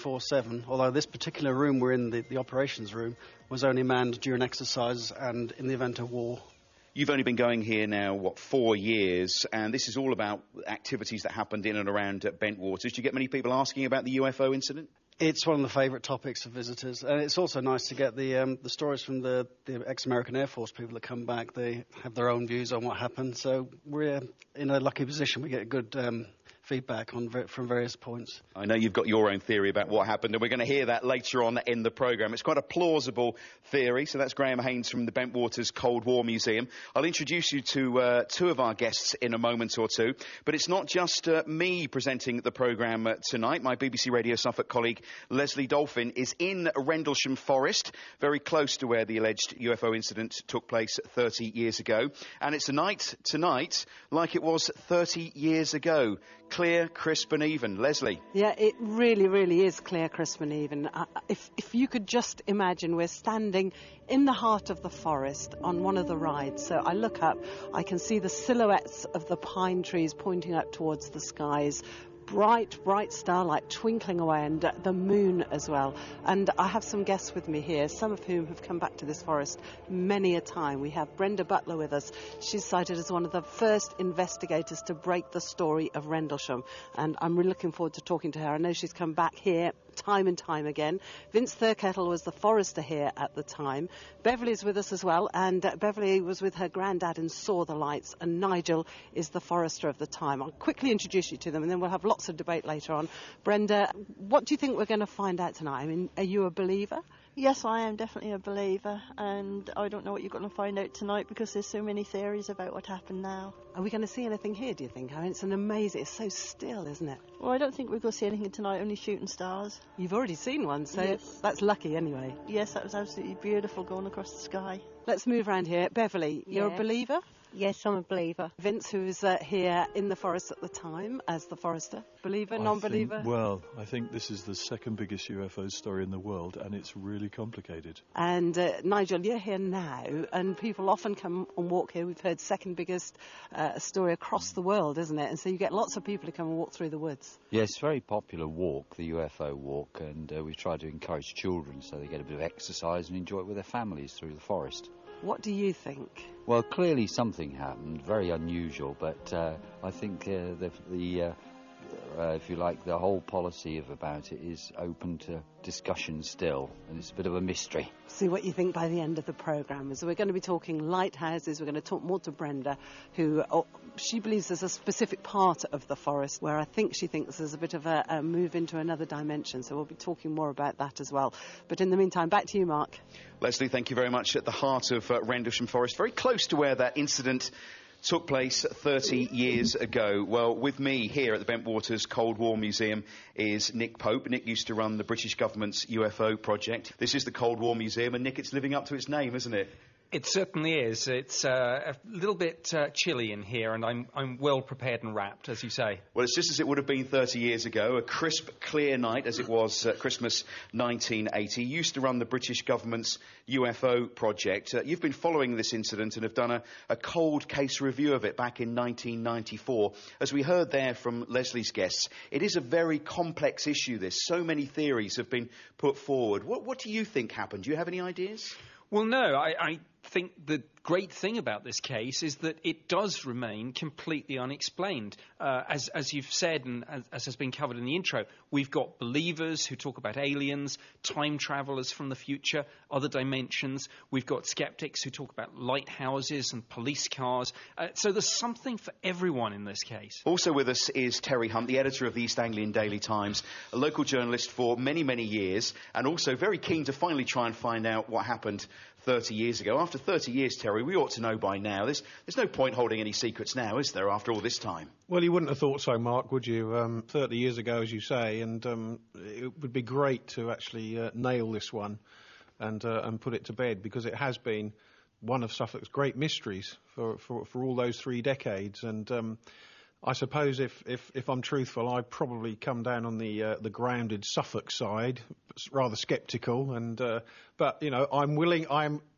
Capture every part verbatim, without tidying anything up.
twenty-four seven, although this particular room we're in, the, the operations room, was only manned during exercises and in the event of war. You've only been going here now, what, four years, and this is all about activities that happened in and around uh, Bentwaters. Do you get many people asking about the U F O incident? It's one of the favourite topics of visitors, and it's also nice to get the um, the stories from the, the ex-American Air Force people that come back. They have their own views on what happened, so we're in a lucky position. We get good um, feedback on from various points. I know you've got your own theory about what happened, and we're going to hear that later on in the programme. It's quite a plausible theory. So that's Graham Haynes from the Bentwaters Cold War Museum. I'll introduce you to uh, two of our guests in a moment or two, but it's not just uh, me presenting the programme uh, tonight. My B B C Radio Suffolk colleague Leslie Dolphin is in Rendlesham Forest, very close to where the alleged U F O incident took place thirty years ago. And it's a night tonight like it was thirty years ago. Clear, crisp and even. Leslie? Yeah, it really, really is clear, crisp and even. Uh, if, if you could just imagine, we're standing in the heart of the forest on one of the rides. So I look up, I can see the silhouettes of the pine trees pointing up towards the skies. Bright, bright starlight twinkling away, and uh, the moon as well. And I have some guests with me here, some of whom have come back to this forest many a time. We have Brenda Butler with us. She's cited as one of the first investigators to break the story of Rendlesham, and I'm really looking forward to talking to her. I know she's come back here time and time again. Vince Thurkettle was the forester here at the time. Beverly's with us as well, and uh, Beverly was with her granddad and saw the lights, and Nigel is the forester of the time. I'll quickly introduce you to them, and then we'll have lots of debate later on. Brenda, what do you think we're going to find out tonight? I mean, are you a believer? Yes, I am definitely a believer, and I don't know what you're going to find out tonight because there's so many theories about what happened now. Are we going to see anything here, do you think? I mean, it's an amazing, it's so still, isn't it? Well, I don't think we're going to see anything tonight, only shooting stars. You've already seen one, so yes. That's lucky anyway. Yes, that was absolutely beautiful going across the sky. Let's move around here. Beverly, you're yeah. a believer? Yes, I'm a believer. Vince, who was uh, here in the forest at the time as the forester. Believer, non-believer? Think, well, I think this is the second biggest U F O story in the world, and it's really complicated. And uh, Nigel, you're here now, and people often come and walk here. We've heard second biggest uh, story across the world, isn't it? And so you get lots of people who come and walk through the woods. Yes, it's a very popular walk, the U F O walk, and uh, we try to encourage children so they get a bit of exercise and enjoy it with their families through the forest. What do you think? Well, clearly something happened, very unusual, but uh, I think uh, the, the uh, uh, if you like, the whole policy of about it is open to discussion still, and it's a bit of a mystery. See what you think by the end of the programme. So we're going to be talking lighthouses. We're going to talk more to Brenda, who oh, she believes there's a specific part of the forest where I think she thinks there's a bit of a, a move into another dimension. So we'll be talking more about that as well. But in the meantime, back to you, Mark. Leslie, thank you very much. At the heart of uh, Rendlesham Forest, very close to where that incident took place thirty years ago. Well, with me here at the Bentwaters Cold War Museum is Nick Pope. Nick used to run the British government's U F O project. This is the Cold War Museum, and Nick, it's living up to its name, isn't it? It certainly is. It's uh, a little bit uh, chilly in here, and I'm I'm well prepared and wrapped, as you say. Well, it's just as it would have been thirty years ago, a crisp, clear night, as it was uh, Christmas nineteen eighty. You used to run the British government's U F O project. Uh, you've been following this incident and have done a, a cold case review of it back in nineteen ninety-four. As we heard there from Leslie's guests, it is a very complex issue, this. So many theories have been put forward. What, what do you think happened? Do you have any ideas? Well, no, I, I think the great thing about this case is that it does remain completely unexplained. Uh, as, as you've said, and as, as has been covered in the intro, we've got believers who talk about aliens, time travelers from the future, other dimensions. We've got skeptics who talk about lighthouses and police cars. Uh, so there's something for everyone in this case. Also with us is Terry Hunt, the editor of the East Anglian Daily Times, a local journalist for many, many years, and also very keen to finally try and find out what happened thirty years ago. After thirty years, Terry, we ought to know by now. There's, there's no point holding any secrets now, is there, after all this time? Well, you wouldn't have thought so, Mark, would you? Um, thirty years ago, as you say, and um, it would be great to actually uh, nail this one and, uh, and put it to bed, because it has been one of Suffolk's great mysteries for, for, for all those three decades. And um, I suppose if, if, if I'm truthful, I'd probably come down on the uh, the grounded Suffolk side, rather sceptical. And uh, but you know, I'm willing. I'm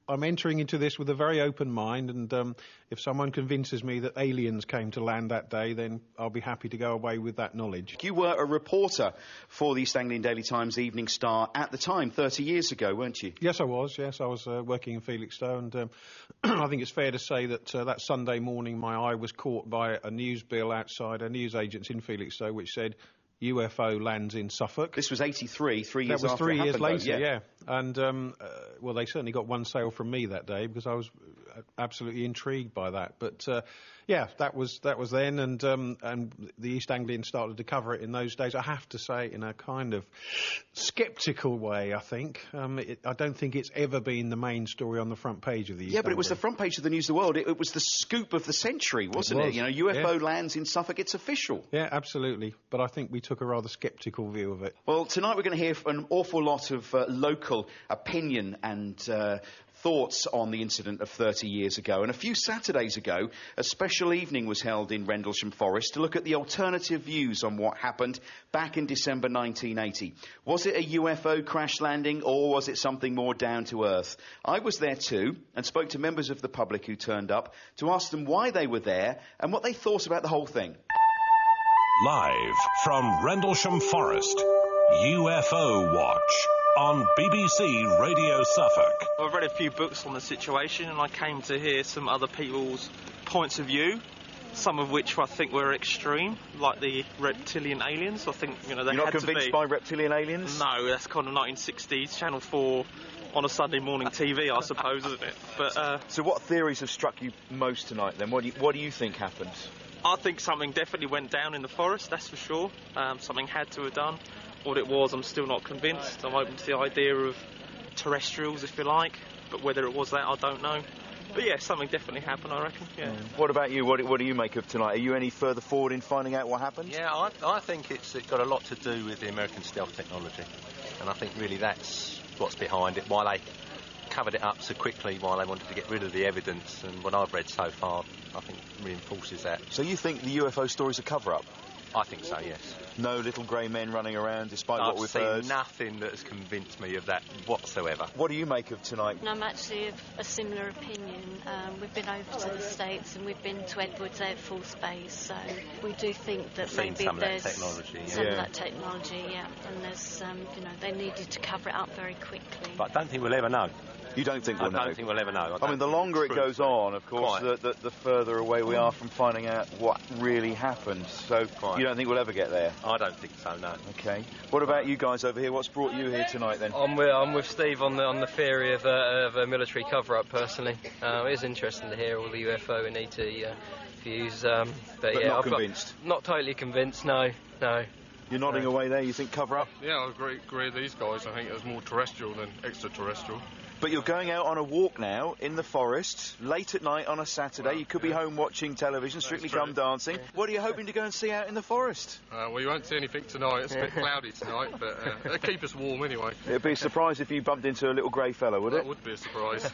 I'm entering into this with a very open mind, and um, if someone convinces me that aliens came to land that day, then I'll be happy to go away with that knowledge. You were a reporter for the East Anglian Daily Times Evening Star at the time, thirty years ago, weren't you? Yes, I was. Yes, I was uh, working in Felixstowe, and um, I think it's fair to say that uh, that Sunday morning my eye was caught by a news bill outside a newsagent's in Felixstowe which said U F O lands in Suffolk. This was eighty-three, three years after. That was after three it years happened, later, though, yeah. yeah. And, um, uh, well, they certainly got one sale from me that day because I was absolutely intrigued by that. But, uh, yeah, that was that was then, and um, and the East Anglian started to cover it in those days. I have to say, in a kind of sceptical way, I think. Um, it, I don't think it's ever been the main story on the front page of the East Yeah, but it was the Anglian. front page of the News of the World. It, it was the scoop of the century, wasn't it? was, You know, U F O yeah. lands in Suffolk, it's official. Yeah, absolutely. But I think we took a rather sceptical view of it. Well, tonight we're going to hear an awful lot of uh, local opinion and uh, thoughts on the incident of thirty years ago. And a few Saturdays ago, a special evening was held in Rendlesham Forest to look at the alternative views on what happened back in December nineteen eighty. Was it a U F O crash landing, or was it something more down to earth? I was there too, and spoke to members of the public who turned up to ask them why they were there and what they thought about the whole thing. Live from Rendlesham Forest, U F O Watch on B B C Radio Suffolk. I've read a few books on the situation, and I came to hear some other people's points of view, some of which I think were extreme, like the reptilian aliens. I think, you know, they You're had not to convinced be. by reptilian aliens? No, that's kind of nineteen sixties, Channel four on a Sunday morning T V, I suppose, isn't it? But uh, So what theories have struck you most tonight, then? What do you, what do you think happened? I think something definitely went down in the forest, that's for sure. Um, something had to have done. What it was, I'm still not convinced. I'm open to the idea of terrestrials, if you like, but whether it was that, I don't know. But yeah, something definitely happened, I reckon, yeah. What about you? What, what do you make of tonight? Are you any further forward in finding out what happened? Yeah, I, I think it's, it's got a lot to do with the American stealth technology, and I think really that's what's behind it, why they covered it up so quickly, why they wanted to get rid of the evidence, and what I've read so far, I think reinforces that. So you think the U F O story's a cover-up? I think so, yes. No little grey men running around, despite I've what we've seen heard? nothing that has convinced me of that whatsoever. What do you make of tonight? I'm actually of a similar opinion. Um, we've been over to the States and we've been to Edwards Air Force Base, so we do think that Seen maybe some of that there's technology, yeah. some Yeah. of that technology, yeah. And there's, um, you know, they needed to cover it up very quickly. But I don't think we'll ever know. You don't think I we'll don't know? think we'll ever know. I, I mean, don't the think longer it it's goes true. on, of course, the, the, the further away we are from finding out what really happened. So Quite. you don't think we'll ever get there? I don't think so, no. Okay. What about you guys over here? What's brought you here tonight, then? I'm with, I'm with Steve on the on the theory of, uh, of a military cover-up. Personally, uh, it is interesting to hear all the U F O and E T uh, views. Um, but, But yeah, not I've got- convinced? not totally convinced. No, no. You're nodding No. away there. You think cover-up? Yeah, I agree, agree with these guys. I think it was more terrestrial than extraterrestrial. But you're going out on a walk now in the forest, late at night on a Saturday. Well, you could be yeah. home watching television, Strictly true. Come Dancing. What are you hoping to go and see out in the forest? Uh, well, you won't see anything tonight. It's a bit cloudy tonight, but uh, it'll keep us warm anyway. It'd be a surprise if you bumped into a little grey fella, would That it? would be a surprise.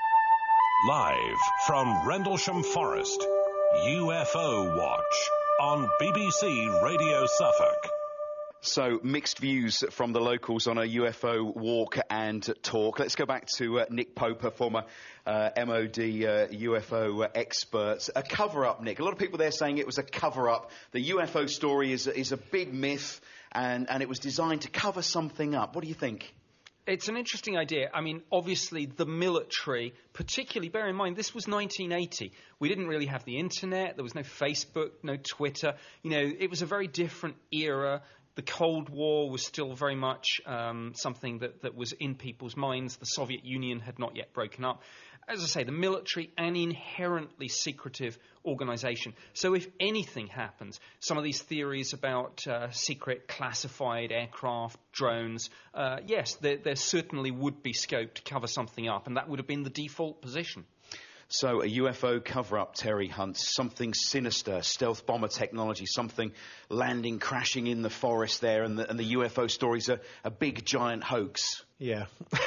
Live from Rendlesham Forest, U F O Watch on B B C Radio Suffolk. So, mixed views from the locals on a U F O walk and talk. Let's go back to uh, Nick Poper, former uh, M O D uh, U F O uh, expert. A cover-up, Nick. A lot of people there saying it was a cover-up. The U F O story is, is a big myth, and, and it was designed to cover something up. What do you think? It's an interesting idea. I mean, obviously, the military, particularly, bear in mind, this was nineteen eighty. We didn't really have the internet. There was no Facebook, no Twitter. You know, it was a very different era. The Cold War was still very much um, something that, that was in people's minds. The Soviet Union had not yet broken up. As I say, the military, an inherently secretive organisation. So if anything happens, some of these theories about uh, secret classified aircraft, drones, uh, yes, there, there certainly would be scope to cover something up, and that would have been the default position. So, a U F O cover-up, Terry Hunt, something sinister, stealth bomber technology, something landing, crashing in the forest there, and the, and the U F O story's a, a big, giant hoax. Yeah.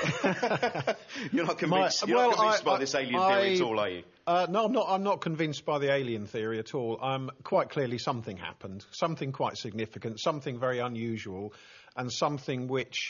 You're not convinced, My- you're well, not convinced I- by I- this alien I- theory at all, are you? Uh, no, I'm not. I'm not convinced by the alien theory at all. Um, quite clearly, something happened, something quite significant, something very unusual, and something which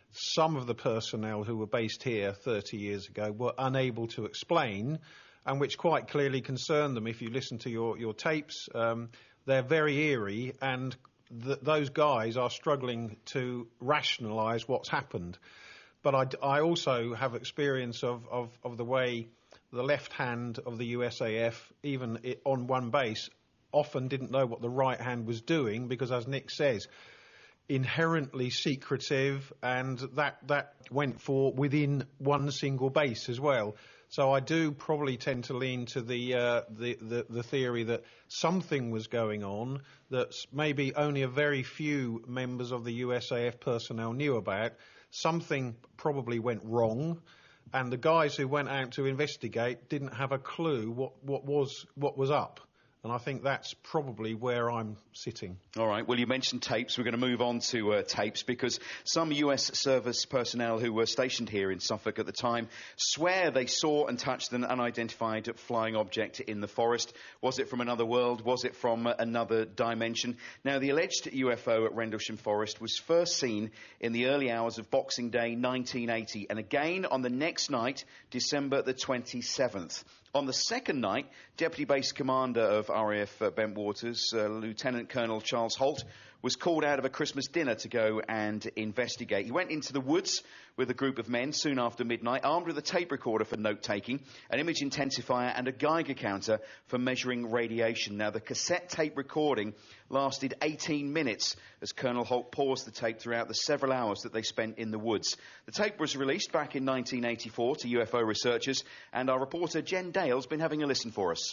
some of the personnel who were based here thirty years ago were unable to explain, and which quite clearly concerned them. If you listen to your, your tapes, um, they're very eerie, and th- those guys are struggling to rationalise what's happened. But I, I also have experience of, of, of the way the left hand of the U S A F, even it, on one base, often didn't know what the right hand was doing because, as Nick says, inherently secretive, and that, that went for within one single base as well. So I do probably tend to lean to the, uh, the, the, the theory that something was going on that maybe only a very few members of the U S A F personnel knew about. Something probably went wrong, and the guys who went out to investigate didn't have a clue what, what was what was up. And I think that's probably where I'm sitting. All right. Well, you mentioned tapes. We're going to move on to uh, tapes because some U S service personnel who were stationed here in Suffolk at the time swear they saw and touched an unidentified flying object in the forest. Was it from another world? Was it from uh, another dimension? Now, the alleged U F O at Rendlesham Forest was first seen in the early hours of Boxing Day nineteen eighty, and again on the next night, December the twenty-seventh. On the second night, Deputy Base Commander of R A F uh, Bentwaters, uh, Lieutenant Colonel Charles Holt, was called out of a Christmas dinner to go and investigate. He went into the woods with a group of men soon after midnight, armed with a tape recorder for note-taking, an image intensifier and a Geiger counter for measuring radiation. Now, the cassette tape recording lasted eighteen minutes as Colonel Holt paused the tape throughout the several hours that they spent in the woods. The tape was released back in nineteen eighty-four to U F O researchers, and our reporter Jen Dale's been having a listen for us.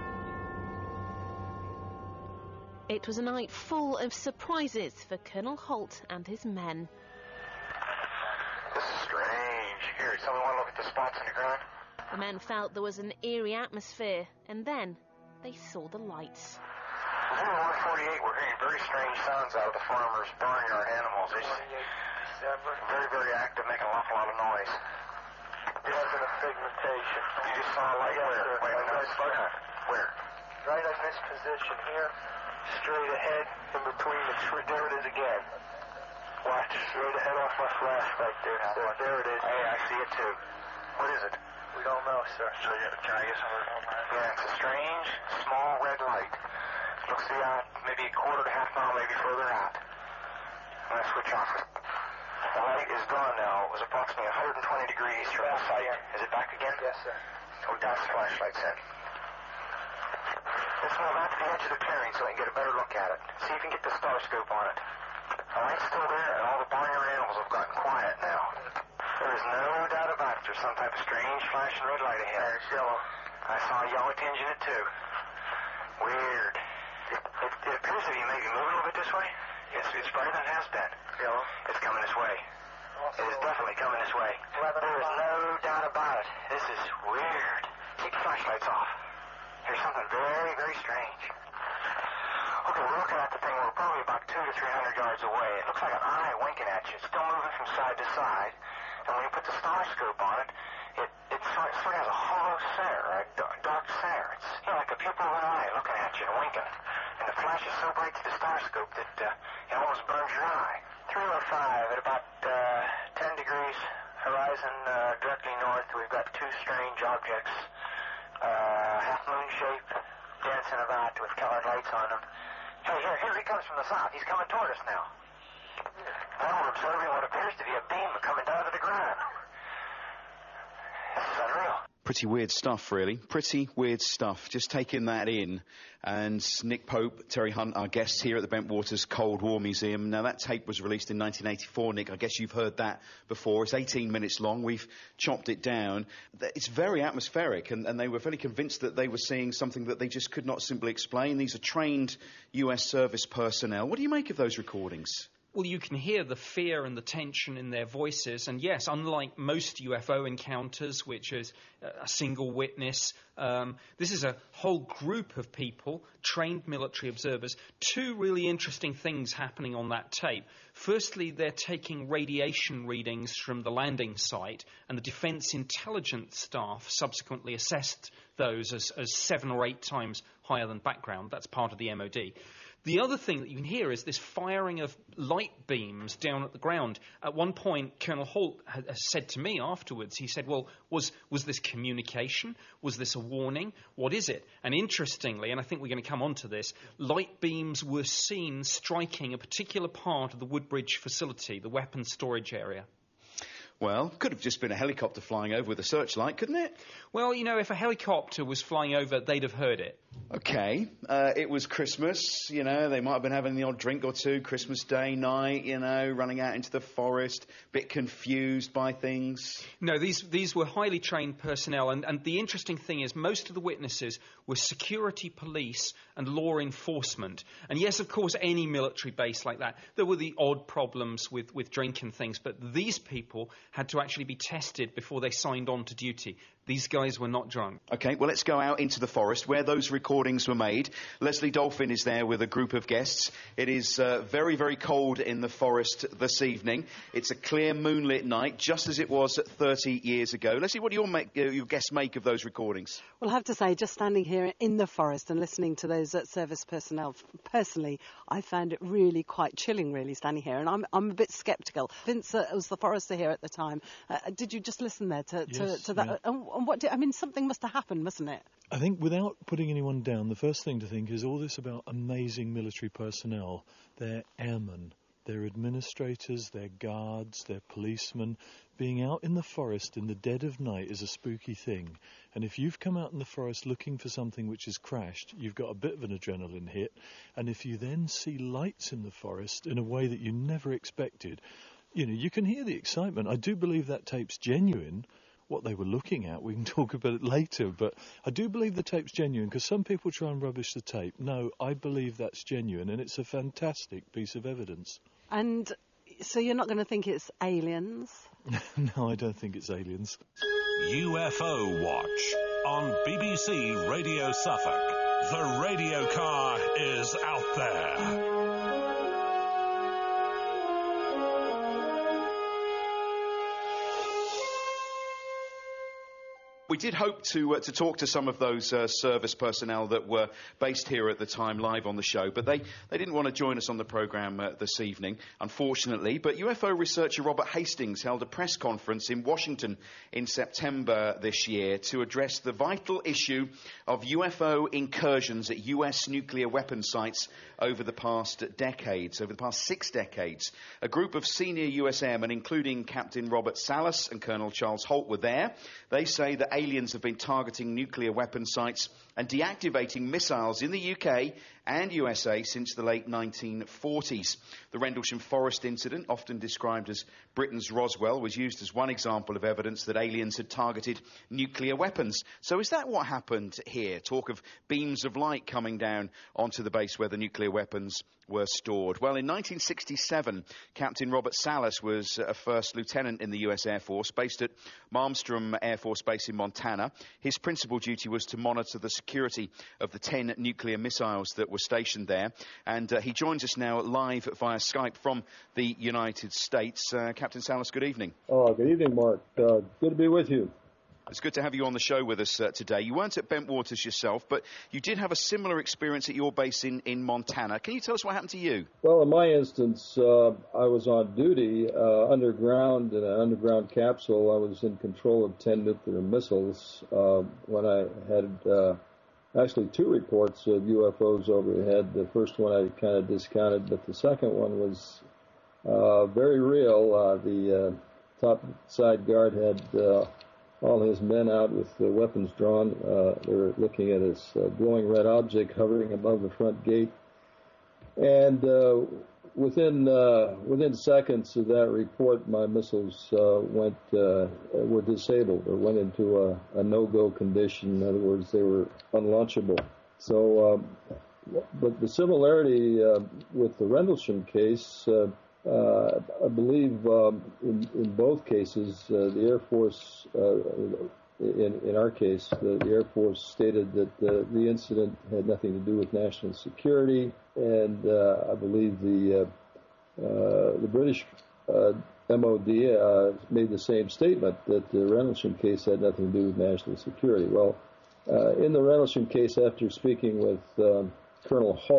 It was a night full of surprises for Colonel Holt and his men. This is strange. Here, someone want to look at the spots in the ground? The men felt there was an eerie atmosphere, and then they saw the lights. Here in one forty-eight, we're hearing very strange sounds out of the farmers' barnyard animals. It's very, very active, making an awful lot of noise. It wasn't a pigmentation. You just saw a light yes, where? Sir. Wait, wait, wait, slow down. Where? Right in this position here, straight ahead, in between the tree. There it is again. Watch, straight ahead off my flashlight there, yeah, sir. There it is. Hey, I see it too. What is it? We don't know, sir. So, yeah, can I get some? Yeah, it's a strange, small red light. Looks to be out maybe a quarter to half mile, maybe further out. I'm going to switch off it. The light is gone now. It was approximately one hundred twenty degrees from the site. Is it back again? Yes, sir. Oh, that's the flashlight set. Let's move out to the edge of the clearing so we can get a better look at it. See if you can get the star scope on it. The light's still there, and all the barnyard animals have gotten quiet now. There is no doubt about it. There's some type of strange flashing red light ahead. There's yellow. I saw a yellow tinge in it, too. Weird. It, it, it appears to be maybe moving a little bit this way. Yes, it's brighter than it has been. Yellow. It's coming this way. Also it is definitely coming this way. There is no doubt about it. This is weird. Keep the flashlights off. There's something very, very strange. Okay, we're looking at the thing. We're probably about two to three hundred yards away. It looks like an eye winking at you. It's still moving from side to side. And when you put the star scope on it, it, it sort, sort of has a hollow center, a dark, dark center. It's you know, like the pupil of an eye looking at you and winking. And the flash is so bright to the star scope that uh, it almost burns your eye. three oh five at about uh, ten degrees horizon uh, directly north. We've got two strange objects. Uh, half moon shape, dancing about with colored lights on them. Hey, here, here he comes from the south. He's coming toward us now. Now we're observing what appears to be a beam coming down to the ground. This is unreal. Pretty weird stuff, really. Pretty weird stuff. Just taking that in. And Nick Pope, Terry Hunt, our guests here at the Bentwaters Cold War Museum. Now, that tape was released in nineteen eighty-four, Nick. I guess you've heard that before. It's eighteen minutes long. We've chopped it down. It's very atmospheric, and, and they were fairly convinced that they were seeing something that they just could not simply explain. These are trained U S service personnel. What do you make of those recordings? Well, you can hear the fear and the tension in their voices. And yes, unlike most U F O encounters, which is a single witness, um, this is a whole group of people, trained military observers. Two really interesting things happening on that tape. Firstly, they're taking radiation readings from the landing site, and the Defence Intelligence staff subsequently assessed those as, as seven or eight times higher than background. That's part of the M O D. The other thing that you can hear is this firing of light beams down at the ground. At one point, Colonel Holt had, had said to me afterwards, he said, well, was, was this communication? Was this a warning? What is it? And interestingly, and I think we're going to come on to this, light beams were seen striking a particular part of the Woodbridge facility, the weapons storage area. Well, could have just been a helicopter flying over with a searchlight, couldn't it? Well, you know, if a helicopter was flying over, they'd have heard it. OK. Uh, it was Christmas, you know, they might have been having the odd drink or two, Christmas Day night, you know, running out into the forest, bit confused by things. No, these these were highly trained personnel, and, and the interesting thing is most of the witnesses were security police and law enforcement. And yes, of course, any military base like that, there were the odd problems with, with drink and things, but these people had to actually be tested before they signed on to duty. These guys were not drunk. OK, well, let's go out into the forest where those recordings were made. Leslie Dolphin is there with a group of guests. It is uh, very, very cold in the forest this evening. It's a clear moonlit night, just as it was thirty years ago. Leslie, what do your, make, uh, your guests make of those recordings? Well, I have to say, just standing here in the forest and listening to those uh, service personnel, personally, I found it really quite chilling, really, standing here. And I'm, I'm a bit sceptical. Vince uh, was the forester here at the time. Uh, did you just listen there to, to, yes, to that? yeah. Uh, And what did, I mean, something must have happened, mustn't it? I think without putting anyone down, the first thing to think is all this about amazing military personnel. They're airmen, they're administrators, they're guards, they're policemen. Being out in the forest in the dead of night is a spooky thing. And if you've come out in the forest looking for something which has crashed, you've got a bit of an adrenaline hit. And if you then see lights in the forest in a way that you never expected, you know, you can hear the excitement. I do believe that tape's genuine. What they were looking at, we can talk about it later, but I do believe the tape's genuine, because some people try and rubbish the tape. No, I believe that's genuine, and it's a fantastic piece of evidence. And so you're not going to think it's aliens? No, I don't think it's aliens. U F O Watch on B B C Radio Suffolk. The radio car is out there. We did hope to uh, to talk to some of those uh, service personnel that were based here at the time live on the show, but they, they didn't want to join us on the programme uh, this evening, unfortunately. But U F O researcher Robert Hastings held a press conference in Washington in September this year to address the vital issue of U F O incursions at U S nuclear weapon sites over the past decades, over the past six decades. A group of senior U S airmen, including Captain Robert Salas and Colonel Charles Holt, were there. They say that aliens have been targeting nuclear weapon sites and deactivating missiles in the U K and U S A since the late nineteen forties. The Rendlesham Forest incident, often described as Britain's Roswell, was used as one example of evidence that aliens had targeted nuclear weapons. So is that what happened here? Talk of beams of light coming down onto the base where the nuclear weapons were stored. Well, in nineteen sixty-seven, Captain Robert Salas was a first lieutenant in the U S Air Force, based at Malmstrom Air Force Base in Montana. His principal duty was to monitor the security of the ten nuclear missiles that were stationed there. And uh, he joins us now live via Skype from the United States. Uh, Captain Salas, good evening. Oh, good evening, Mark. Uh, good to be with you. It's good to have you on the show with us uh, today. You weren't at Bentwaters yourself, but you did have a similar experience at your base in, in Montana. Can you tell us what happened to you? Well, in my instance, uh, I was on duty uh, underground in an underground capsule. I was in control of ten nuclear missiles uh, when I had uh, actually two reports of U F Os overhead. The first one I kind of discounted, but the second one was uh, very real. Uh, the uh, top side guard had Uh, all his men out with the weapons drawn. Uh, they were looking at this uh, glowing red object hovering above the front gate. And uh, within uh, within seconds of that report, my missiles uh, went uh, were disabled or went into a, a no-go condition. In other words, they were unlaunchable. So, um, but the similarity uh, with the Rendlesham case, uh, Uh, I believe um, in, in both cases, uh, the Air Force, uh, in, in our case, the, the Air Force stated that uh, the incident had nothing to do with national security, and uh, I believe the uh, uh, the British uh, M O D uh, made the same statement, that the Rendlesham case had nothing to do with national security. Well, uh, in the Rendlesham case, after speaking with um, Colonel Holt,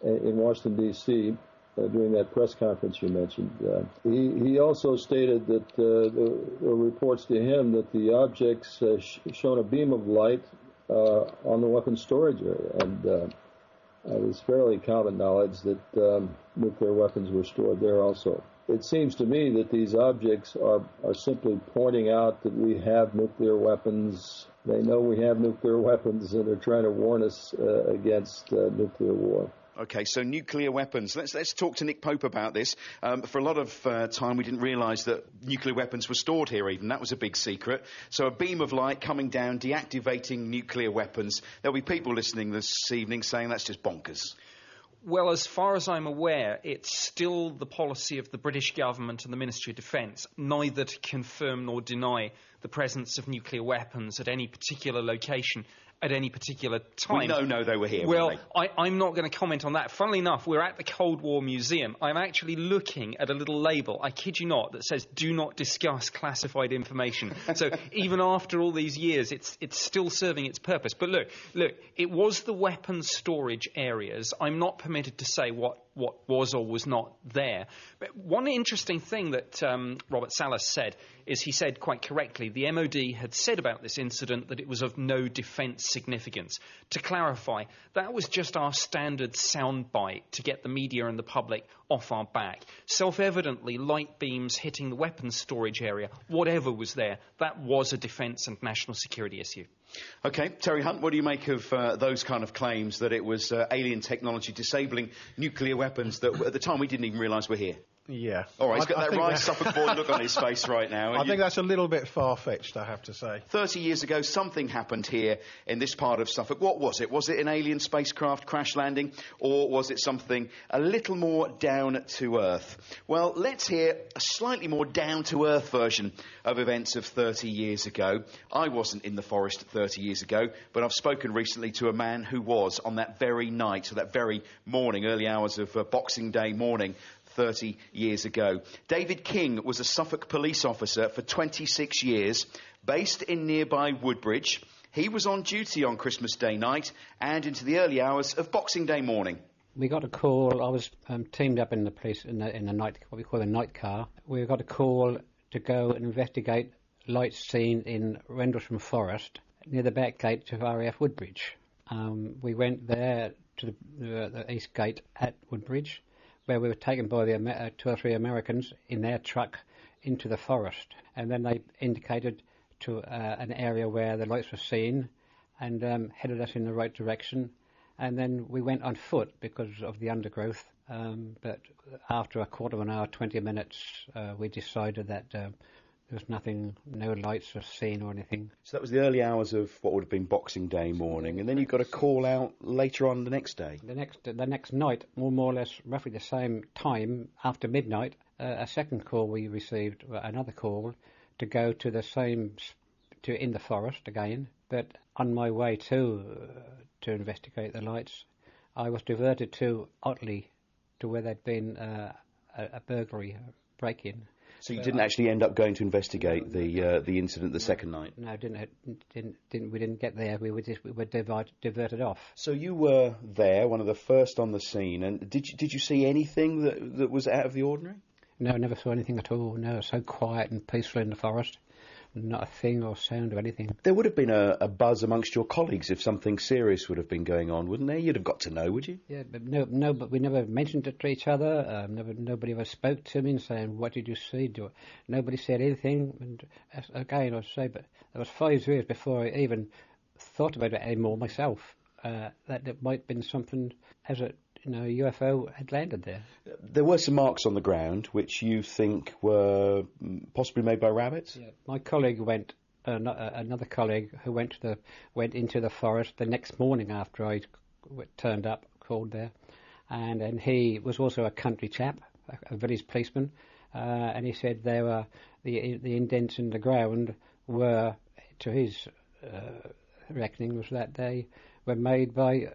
in Washington, D C, uh, during that press conference you mentioned. Uh, he, he also stated that uh, the, the reports to him that the objects uh, sh- shone a beam of light uh, on the weapons storage area. And uh, it was fairly common knowledge that um, nuclear weapons were stored there also. It seems to me that these objects are, are simply pointing out that we have nuclear weapons. They know we have nuclear weapons, and they're trying to warn us uh, against uh, nuclear war. OK, so nuclear weapons. Let's let's talk to Nick Pope about this. Um, for a lot of uh, time, we didn't realise that nuclear weapons were stored here even. That was a big secret. So a beam of light coming down, deactivating nuclear weapons. There'll be people listening this evening saying that's just bonkers. Well, as far as I'm aware, it's still the policy of the British government and the Ministry of Defence neither to confirm nor deny the presence of nuclear weapons at any particular location at any particular time. We know, no, they were here. Well, weren't they? I, I'm not going to comment on that. Funnily enough, we're at the Cold War Museum. I'm actually looking at a little label, I kid you not, that says "Do not discuss classified information." So even after all these years, it's it's still serving its purpose. But look, look, it was the weapons storage areas. I'm not permitted to say what what was or was not there. But one interesting thing that um, Robert Salas said is he said quite correctly the M O D had said about this incident that it was of no defence significance. To clarify, that was just our standard soundbite to get the media and the public off our back. Self-evidently, light beams hitting the weapons storage area, whatever was there, that was a defence and national security issue. OK, Terry Hunt, what do you make of uh, those kind of claims that it was uh, alien technology disabling nuclear weapons that at the time we didn't even realise were here? Yeah. All right, he's got I, I that right that... Suffolk boy look on his face right now. I you... think that's a little bit far-fetched, I have to say. Thirty years ago, something happened here in this part of Suffolk. What was it? Was it an alien spacecraft crash landing, or was it something a little more down to earth? Well, let's hear a slightly more down to earth version of events of thirty years ago. I wasn't in the forest thirty years ago, but I've spoken recently to a man who was on that very night, or that very morning, early hours of uh, Boxing Day morning, thirty years ago. David King was a Suffolk police officer for twenty-six years, based in nearby Woodbridge. He was on duty on Christmas Day night and into the early hours of Boxing Day morning. We got a call. I was um, teamed up in the police in the, in the night, what we call the night car. We got a call to go and investigate lights seen in Rendlesham Forest near the back gate of R A F Woodbridge. Um, we went there to the, the, the east gate at Woodbridge, where we were taken by the uh, two or three Americans in their truck into the forest. And then they indicated to uh, an area where the lights were seen and um, headed us in the right direction. And then we went on foot because of the undergrowth. Um, but after a quarter of an hour, twenty minutes, uh, we decided that uh, there was nothing, no lights were seen or anything. So that was the early hours of what would have been Boxing Day morning, and then you got a call out later on the next day. The next, the next night, more, more or less, roughly the same time after midnight, uh, a second call we received, another call to go to the same, to in the forest again. But on my way to uh, to investigate the lights, I was diverted to Otley, to where there'd been uh, a, a burglary, a break-in. So you didn't actually end up going to investigate the uh, the incident the second night? No, didn't, didn't, didn't. We didn't get there. We were just we were divide, diverted off. So you were there, one of the first on the scene, and did you did you see anything that that was out of the ordinary? No, never saw anything at all. No, so quiet and peaceful in the forest. Not a thing or sound of anything. There would have been a, a buzz amongst your colleagues if something serious would have been going on, wouldn't there? You'd have got to know, would you? Yeah, but no, no, but we never mentioned it to each other. Um, never, nobody ever spoke to me and saying, "What did you see?" Do nobody said anything. And as, again, I'd say, but it was five years before I even thought about it anymore myself. Uh, that it might have been something as a you know, U F O had landed there. There were some marks on the ground which you think were possibly made by rabbits? Yeah. My colleague went, uh, another colleague who went to the went into the forest the next morning after I turned up, called there, and and he was also a country chap, a, a village policeman, uh, and he said there were the the indents in the ground were, to his uh, reckoning, was that they were made by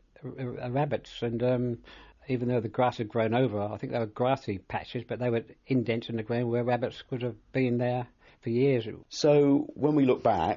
Uh, rabbits, and um, even though the grass had grown over, I think they were grassy patches, but they were indents in the ground where rabbits could have been there for years. So when we look back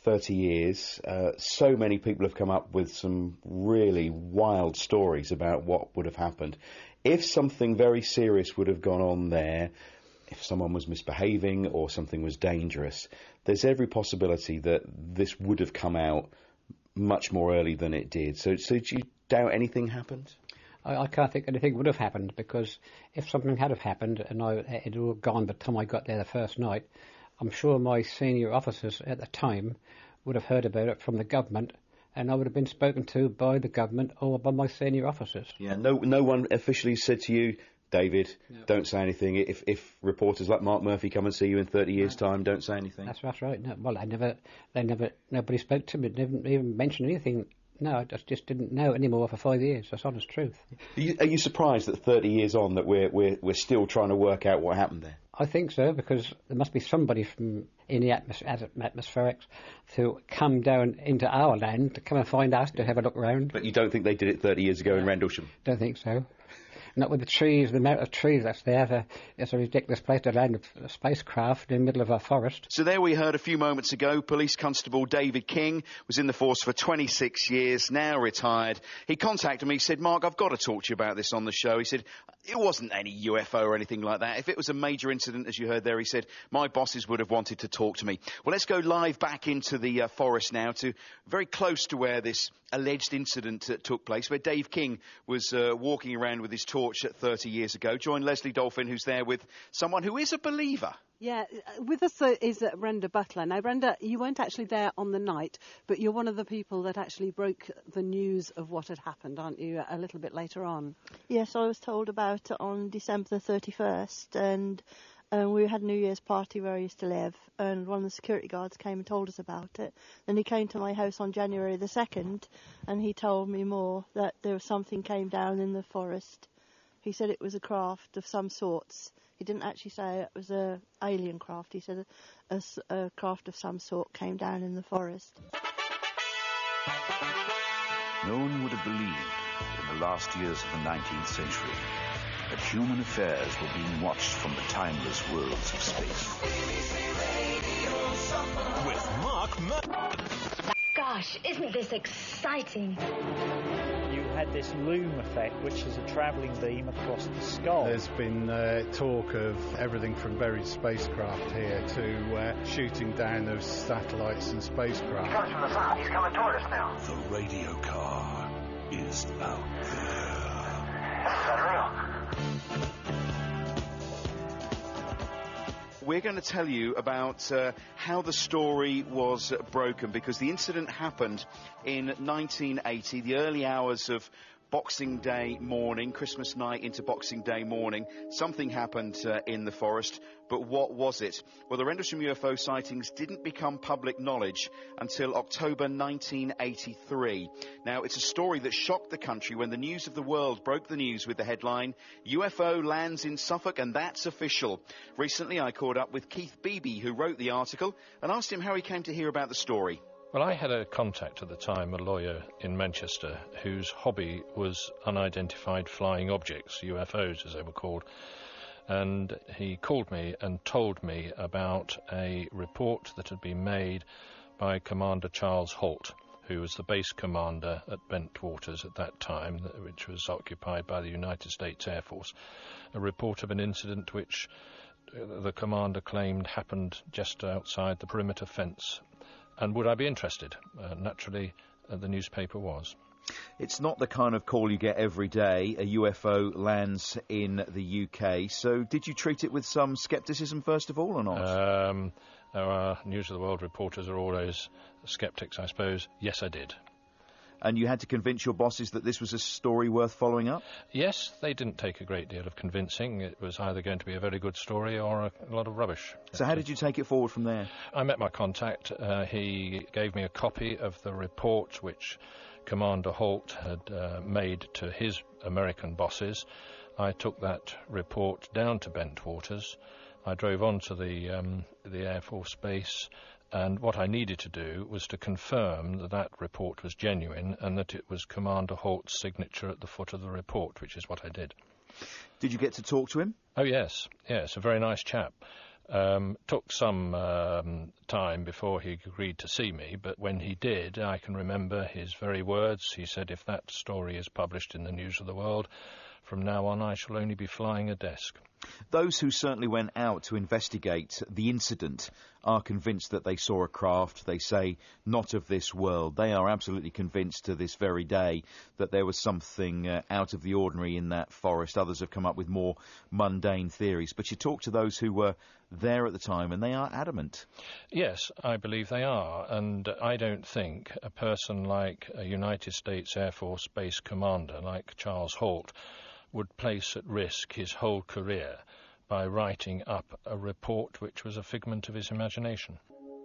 thirty years, uh, so many people have come up with some really wild stories about what would have happened. If something very serious would have gone on there, if someone was misbehaving or something was dangerous, there's every possibility that this would have come out much more early than it did. So, so do you doubt anything happened? I, I can't think anything would have happened, because if something had have happened and I, it had all gone by the time I got there the first night, I'm sure my senior officers at the time would have heard about it from the government, and I would have been spoken to by the government or by my senior officers. Yeah, no, no one officially said to you, David, no. don't say anything. If if reporters like Mark Murphy come and see you in thirty years' no. time, don't say anything. That's that's right. No, well, I never, they never, nobody spoke to me, never even mentioned anything. No, I just, just didn't know anymore for five years. That's honest truth. Are you, are you surprised that thirty years on that we're we're we're still trying to work out what happened there? I think so, because there must be somebody from in the atmos- atmospherics to come down into our land to come and find us to have a look round. But you don't think they did it thirty years ago no. in Rendlesham? Don't think so. Not with the trees, the amount of trees that's there. The, it's a ridiculous place to land a spacecraft in the middle of a forest. So there we heard a few moments ago, Police Constable David King was in the force for twenty-six years, now retired. He contacted me, he said, Mark, I've got to talk to you about this on the show. He said, it wasn't any U F O or anything like that. If it was a major incident, as you heard there, he said, my bosses would have wanted to talk to me. Well, let's go live back into the uh, forest now, to very close to where this alleged incident uh, took place, where Dave King was uh, walking around with his torch thirty years ago. Join Leslie Dolphin, who's there with someone who is a believer. Yeah, with us uh, is uh, Brenda Butler. Now, Brenda, you weren't actually there on the night, but you're one of the people that actually broke the news of what had happened, aren't you, a little bit later on? Yes, I was told about it on December the thirty-first, and um, we had a New Year's party where I used to live, and one of the security guards came and told us about it. Then he came to my house on January the second, and he told me more, that there was something came down in the forest. He said it was a craft of some sorts. He didn't actually say it was a alien craft. He said a, a, a craft of some sort came down in the forest. No one would have believed in the last years of the nineteenth century that human affairs were being watched from the timeless worlds of space. With Mark Murphy. Gosh, isn't this exciting? You had this loom effect, which is a travelling beam across the sky. There's been uh, talk of everything from buried spacecraft here to uh, shooting down those satellites and spacecraft. He comes from the south. He's coming toward us now. The radio car is out there. This is unreal. We're going to tell you about uh, how the story was broken, because the incident happened in nineteen eighty, the early hours of Boxing Day morning, Christmas night into Boxing Day morning. Something happened uh, in the forest, but what was it? Well, the Rendlesham U F O sightings didn't become public knowledge until October nineteen eighty-three. Now, it's a story that shocked the country when the News of the World broke the news with the headline, U F O lands in Suffolk and that's official. Recently, I caught up with Keith Beebe, who wrote the article, and asked him how he came to hear about the story. Well, I had a contact at the time, a lawyer in Manchester, whose hobby was unidentified flying objects, U F Os as they were called. And he called me and told me about a report that had been made by Commander Charles Holt, who was the base commander at Bentwaters at that time, which was occupied by the United States Air Force. A report of an incident which the commander claimed happened just outside the perimeter fence. And would I be interested? Uh, naturally, uh, the newspaper was. It's not the kind of call you get every day. A U F O lands in the U K. So did you treat it with some scepticism, first of all, or not? Um, our News of the World reporters are always sceptics, I suppose. Yes, I did. And you had to convince your bosses that this was a story worth following up? Yes, they didn't take a great deal of convincing. It was either going to be a very good story or a, a lot of rubbish. So how did you take it forward from there? I met my contact. Uh, he gave me a copy of the report which Commander Holt had uh, made to his American bosses. I took that report down to Bentwaters. I drove on to the, um, the Air Force base. And what I needed to do was to confirm that that report was genuine and that it was Commander Holt's signature at the foot of the report, which is what I did. Did you get to talk to him? Oh, yes. Yes, a very nice chap. Um, took some um, time before he agreed to see me, but when he did, I can remember his very words. He said, if that story is published in the News of the World, from now on I shall only be flying a desk. Those who certainly went out to investigate the incident are convinced that they saw a craft, they say, not of this world. They are absolutely convinced to this very day that there was something uh, out of the ordinary in that forest. Others have come up with more mundane theories. But you talk to those who were there at the time and they are adamant. Yes, I believe they are. And I don't think a person like a United States Air Force base commander like Charles Halt would place at risk his whole career by writing up a report which was a figment of his imagination.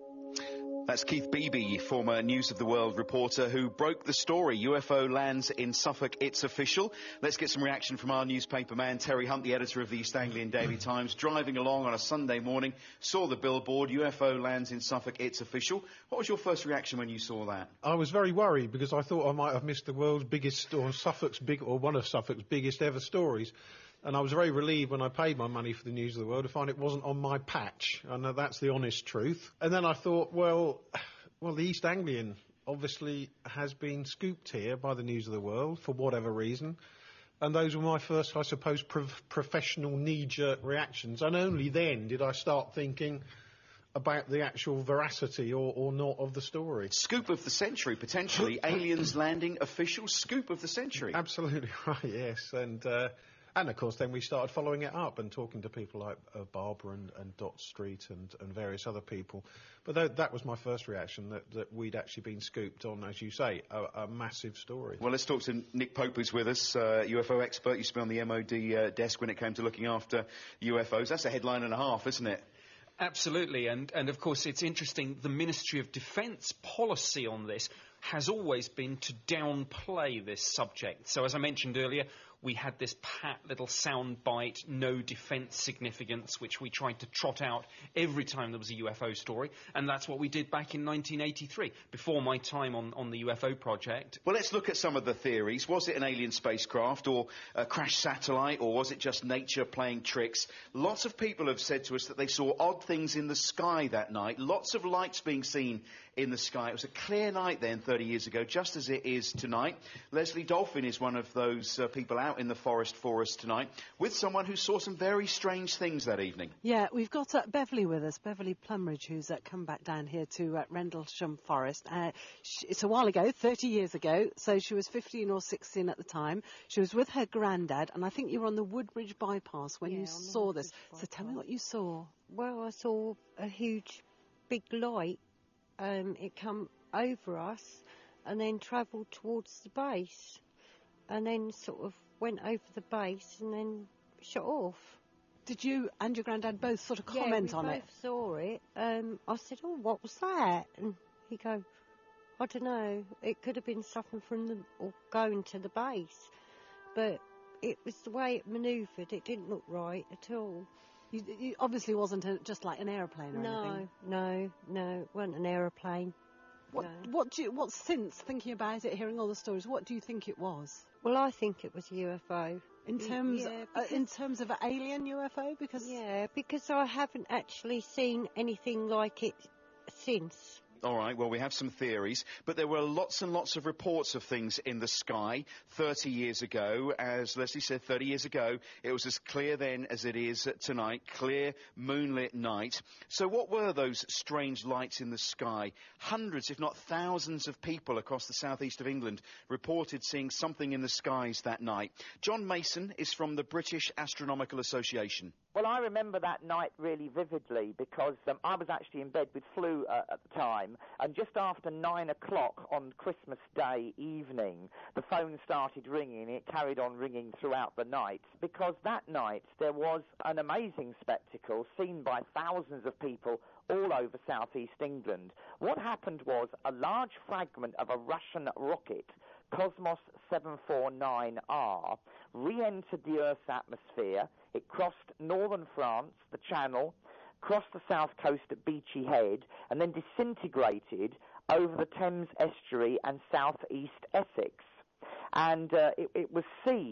That's Keith Beebe, former News of the World reporter who broke the story. U F O lands in Suffolk, it's official. Let's get some reaction from our newspaper man, Terry Hunt, the editor of the East Anglian Daily Times, driving along on a Sunday morning, saw the billboard, U F O lands in Suffolk, it's official. What was your first reaction when you saw that? I was very worried because I thought I might have missed the world's biggest, or Suffolk's big, or one of Suffolk's biggest ever stories. And I was very relieved when I paid my money for the News of the World to find it wasn't on my patch. And that's the honest truth. And then I thought, well, well, the East Anglian obviously has been scooped here by the News of the World for whatever reason. And those were my first, I suppose, pro- professional knee-jerk reactions. And only then did I start thinking about the actual veracity or, or not of the story. Scoop of the century, potentially. Aliens landing, official scoop of the century. Absolutely right, yes. And... Uh, And, of course, then we started following it up and talking to people like uh, Barbara and, and Dot Street and, and various other people. But th- that was my first reaction, that, that we'd actually been scooped on, as you say, a, a massive story. Well, let's talk to Nick Pope, who's with us, uh, U F O expert. Used to be on the M O D uh, desk when it came to looking after U F Os. That's a headline and a half, isn't it? Absolutely, and, and of course it's interesting, the Ministry of Defence policy on this has always been to downplay this subject. So as I mentioned earlier, we had this pat little sound bite, no defence significance, which we tried to trot out every time there was a U F O story, and that's what we did back in nineteen eighty-three, before my time on, on the U F O project. Well, let's look at some of the theories. Was it an alien spacecraft or a crashed satellite, or was it just nature playing tricks? Lots of people have said to us that they saw odd things in the sky that night, lots of lights being seen in the sky. It was a clear night then, thirty years ago, just as it is tonight. Leslie Dolphin is one of those uh, people out in the forest for us tonight, with someone who saw some very strange things that evening. Yeah, we've got uh, Beverly with us, Beverly Plumridge, who's uh, come back down here to uh, Rendlesham Forest. Uh, she, it's a while ago, thirty years ago, so she was fifteen or sixteen at the time. She was with her granddad, and I think you were on the Woodbridge bypass when Yeah, you saw this. So tell me what you saw. Well, I saw a huge, big light. Um, it come over us and then travelled towards the base and then sort of went over the base and then shot off. Did you and your granddad both sort of yeah, comment we on both it? saw it. Um, I said, oh, what was that? And he go, I don't know. It could have been something from the, or going to the base. But it was the way it manoeuvred. It didn't look right at all. You, you obviously wasn't a, just like an aeroplane or no, anything. No, no, it wasn't an aeroplane. What, no. what do you, what since thinking about it, hearing all the stories, what do you think it was? Well, I think it was a U F O. In terms, yeah, uh, in terms of an alien U F O, because yeah, because I haven't actually seen anything like it since. All right, well, we have some theories, but there were lots and lots of reports of things in the sky thirty years ago. As Leslie said, thirty years ago, it was as clear then as it is tonight, clear moonlit night. So what were those strange lights in the sky? Hundreds, if not thousands of people across the southeast of England reported seeing something in the skies that night. John Mason is from the British Astronomical Association. Well, I remember that night really vividly because um, I was actually in bed with flu uh, at the time, and just after nine o'clock on Christmas Day evening, the phone started ringing. It carried on ringing throughout the night because that night there was an amazing spectacle seen by thousands of people all over southeast England. What happened was a large fragment of a Russian rocket, Cosmos seven forty-nine R, re-entered the Earth's atmosphere. It crossed northern France, the Channel, crossed the south coast at Beachy Head, and then disintegrated over the Thames estuary and southeast Essex. And uh, it, it was seen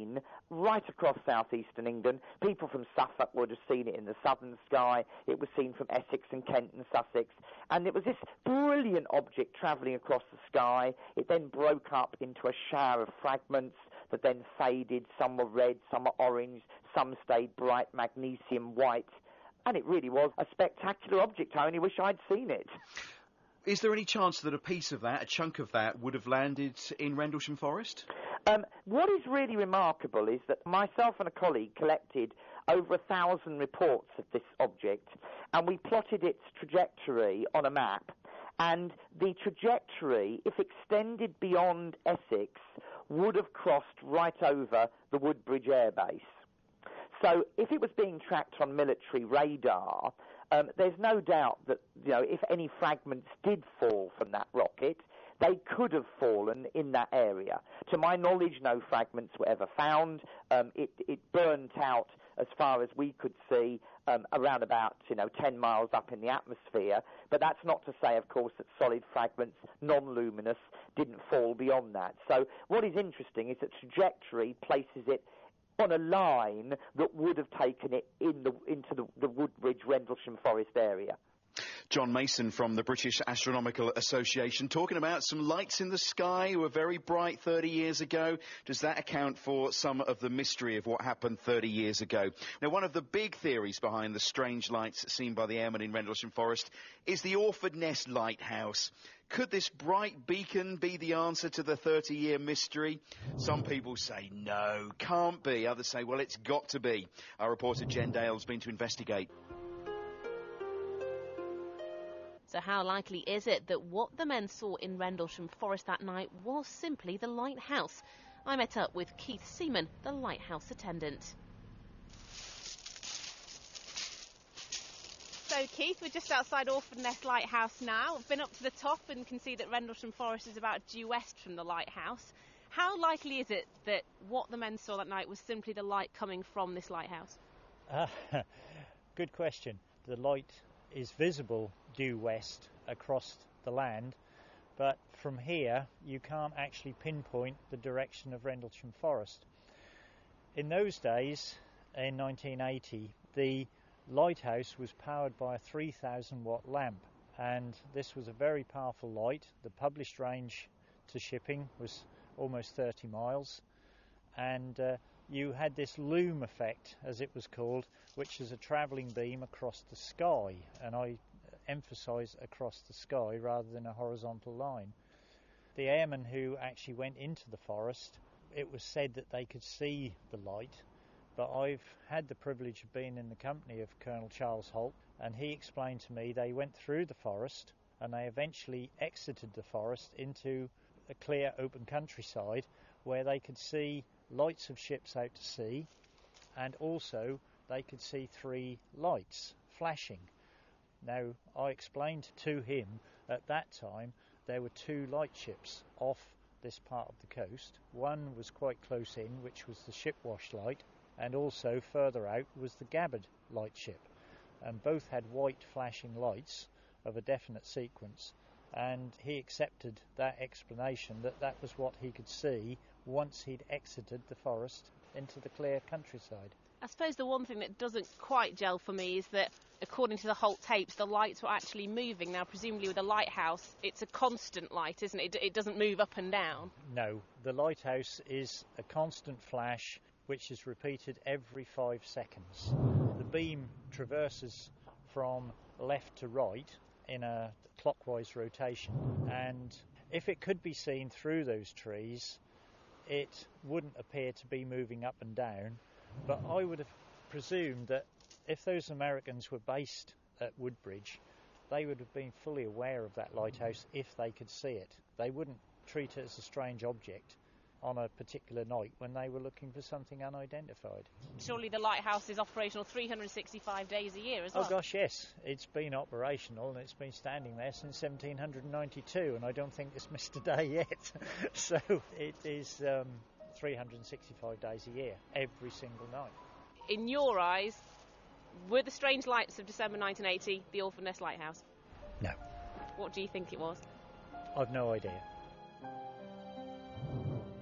right across southeastern England. People from Suffolk would have seen it in the southern sky. It was seen from Essex and Kent and Sussex. And it was this brilliant object travelling across the sky. It then broke up into a shower of fragments that then faded. Some were red, some were orange, some stayed bright magnesium white. And it really was a spectacular object. I only wish I'd seen it. Is there any chance that a piece of that, a chunk of that, would have landed in Rendlesham Forest? Um, what is really remarkable is that myself and a colleague collected over a thousand reports of this object, and we plotted its trajectory on a map. And the trajectory, if extended beyond Essex, would have crossed right over the Woodbridge Air Base. So if it was being tracked on military radar, um, there's no doubt that, you know, if any fragments did fall from that rocket, they could have fallen in that area. To my knowledge, no fragments were ever found. Um, it, it burnt out, as far as we could see, um, around about, you know, ten miles up in the atmosphere. But that's not to say, of course, that solid fragments, non-luminous, didn't fall beyond that. So what is interesting is that trajectory places it on a line that would have taken it in the, into the, the Woodbridge, Rendlesham Forest area. John Mason from the British Astronomical Association talking about some lights in the sky who were very bright thirty years ago. Does that account for some of the mystery of what happened thirty years ago? Now, one of the big theories behind the strange lights seen by the airmen in Rendlesham Forest is the Orford Ness Lighthouse. Could this bright beacon be the answer to the thirty-year mystery? Some people say no, can't be. Others say, well, it's got to be. Our reporter Jen Dale's been to investigate. So how likely is it that what the men saw in Rendlesham Forest that night was simply the lighthouse? I met up with Keith Seaman, the lighthouse attendant. So Keith, we're just outside Orford Ness Lighthouse now. I've been up to the top and can see that Rendlesham Forest is about due west from the lighthouse. How likely is it that what the men saw that night was simply the light coming from this lighthouse? Uh, good question. The light is visible due west across the land, but from here you can't actually pinpoint the direction of Rendlesham Forest. In those days, in nineteen eighty, the lighthouse was powered by a three thousand watt lamp, and this was a very powerful light. The published range to shipping was almost thirty miles, and uh, you had this loom effect, as it was called, which is a travelling beam across the sky, and I emphasise across the sky rather than a horizontal line. The airmen who actually went into the forest, it was said that they could see the light, but I've had the privilege of being in the company of Colonel Charles Holt, and he explained to me they went through the forest and they eventually exited the forest into a clear open countryside where they could see lights of ships out to sea, and also they could see three lights flashing. Now, I explained to him at that time there were two lightships off this part of the coast. One was quite close in, which was the Shipwash light, and also further out was the Gabbard lightship, and both had white flashing lights of a definite sequence, and he accepted that explanation that that was what he could see once he'd exited the forest into the clear countryside. I suppose the one thing that doesn't quite gel for me is that, according to the Holt tapes, the lights were actually moving. Now, presumably with a lighthouse, it's a constant light, isn't it? It doesn't move up and down. No, the lighthouse is a constant flash which is repeated every five seconds. The beam traverses from left to right in a clockwise rotation, and if it could be seen through those trees, it wouldn't appear to be moving up and down. But I would have presumed that if those Americans were based at Woodbridge, they would have been fully aware of that lighthouse if they could see it. They wouldn't treat it as a strange object on a particular night when they were looking for something unidentified. Surely the lighthouse is operational three hundred sixty-five days a year as well? Oh gosh, yes. It's been operational and it's been standing there since seventeen ninety-two, and I don't think it's missed a day yet. So it is um, three hundred sixty-five days a year, every single night. In your eyes, were the strange lights of December nineteen eighty the Orford Ness Lighthouse? No. What do you think it was? I've no idea.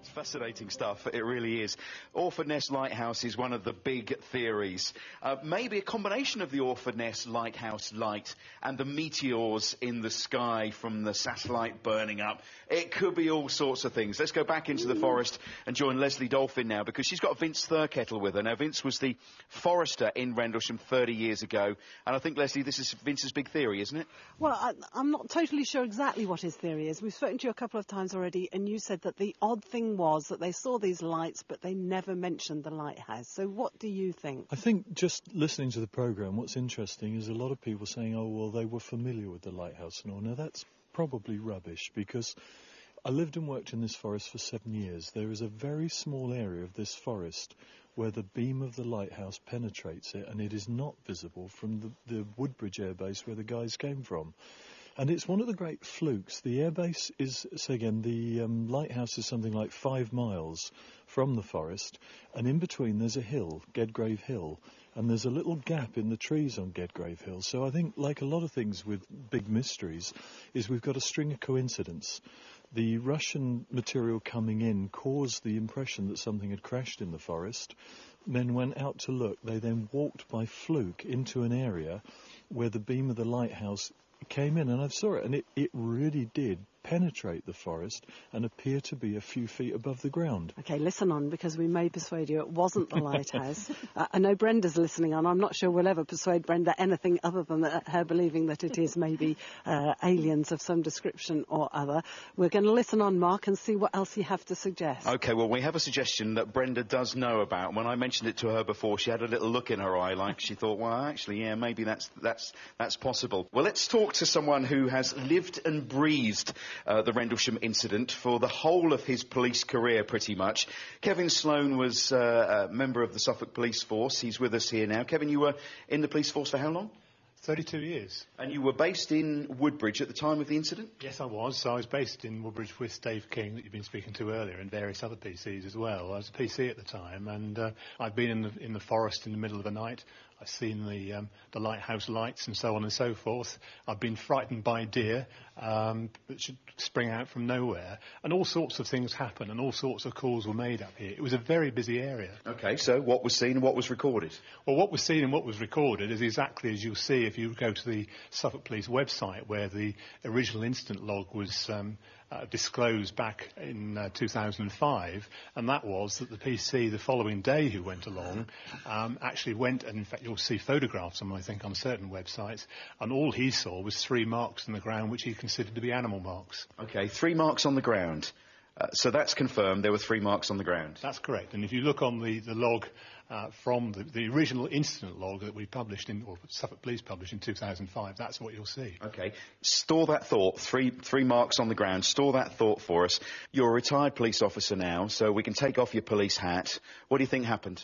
It's fascinating stuff, it really is. Orford Ness Lighthouse is one of the big theories. Uh, maybe a combination of the Orford Ness Lighthouse light and the meteors in the sky from the satellite burning up. It could be all sorts of things. Let's go back into the forest and join Leslie Dolphin now, because she's got Vince Thurkettle with her. Now, Vince was the forester in Rendlesham thirty years ago, and I think, Leslie, this is Vince's big theory, isn't it? Well, I, I'm not totally sure exactly what his theory is. We've spoken to you a couple of times already, and you said that the odd thing was that they saw these lights, but they never mentioned the lighthouse. So what do you think? I think just listening to the programme, what's interesting is a lot of people saying, oh, well, they were familiar with the lighthouse and all. Now, that's probably rubbish, because I lived and worked in this forest for seven years. There is a very small area of this forest where the beam of the lighthouse penetrates it, and it is not visible from the, the Woodbridge Air Base where the guys came from. And it's one of the great flukes. The airbase is, so again, the um, lighthouse is something like five miles from the forest, and in between there's a hill, Gedgrave Hill, and there's a little gap in the trees on Gedgrave Hill. So I think, like a lot of things with big mysteries, is we've got a string of coincidence. The Russian material coming in caused the impression that something had crashed in the forest. Men went out to look. They then walked by fluke into an area where the beam of the lighthouse came in, and I saw it, and it, it really did penetrate the forest and appear to be a few feet above the ground. OK, listen on, because we may persuade you it wasn't the lighthouse. uh, I know Brenda's listening on. I'm not sure we'll ever persuade Brenda anything other than that, her believing that it is maybe uh, aliens of some description or other. We're going to listen on, Mark, and see what else you have to suggest. OK, well, we have a suggestion that Brenda does know about. When I mentioned it to her before, she had a little look in her eye, like she thought, well, actually, yeah, maybe that's, that's, that's possible. Well, let's talk to someone who has lived and breathed Uh, the Rendlesham incident for the whole of his police career, pretty much. Kevin Sloan was uh, a member of the Suffolk Police Force. He's with us here now. Kevin, you were in the police force for how long? thirty-two years. And you were based in Woodbridge at the time of the incident? Yes, I was. So I was based in Woodbridge with Dave King, that you've been speaking to earlier, and various other P Cs as well. I was a P C at the time, and uh, I'd been in the, in the forest in the middle of the night. I've seen the, um, the lighthouse lights and so on and so forth. I've been frightened by deer um, that should spring out from nowhere. And all sorts of things happen, and all sorts of calls were made up here. It was a very busy area. OK, so what was seen and what was recorded? Well, what was seen and what was recorded is exactly as you'll see if you go to the Suffolk Police website, where the original incident log was um, uh, disclosed back in uh, two thousand five, and that was that the P C the following day who went along um, actually went, and in fact you'll see photographs of them, I think, on certain websites, and all he saw was three marks on the ground which he considered to be animal marks. OK, three marks on the ground. Uh, so that's confirmed, there were three marks on the ground. That's correct, and if you look on the, the log uh, from the, the original incident log that we published in, or Suffolk Police published in two thousand five, that's what you'll see. OK, store that thought, three, three marks on the ground, store that thought for us. You're a retired police officer now, so we can take off your police hat. What do you think happened?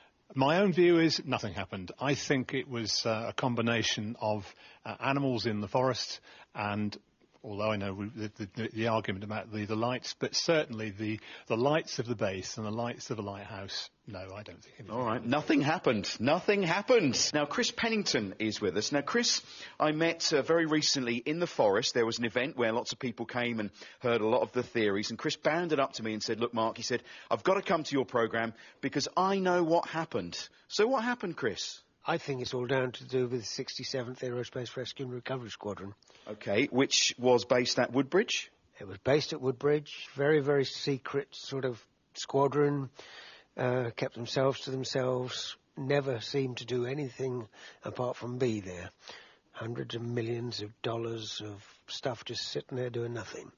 My own view is nothing happened. I think it was uh, a combination of uh, animals in the forest and, although I know we, the, the, the argument about the, the lights, but certainly the, the lights of the base and the lights of the lighthouse, no, I don't think anything. All right, nothing happened. Nothing happened. Now, Chris Pennington is with us. Now, Chris, I met uh, very recently in the forest. There was an event where lots of people came and heard a lot of the theories, and Chris bounded up to me and said, look, Mark, he said, I've got to come to your programme because I know what happened. So what happened, Chris? I think it's all down to do with the sixty-seventh Aerospace Rescue and Recovery Squadron. OK, which was based at Woodbridge? It was based at Woodbridge. Very, very secret sort of squadron. Uh, kept themselves to themselves. Never seemed to do anything apart from be there. Hundreds of millions of dollars of stuff just sitting there doing nothing.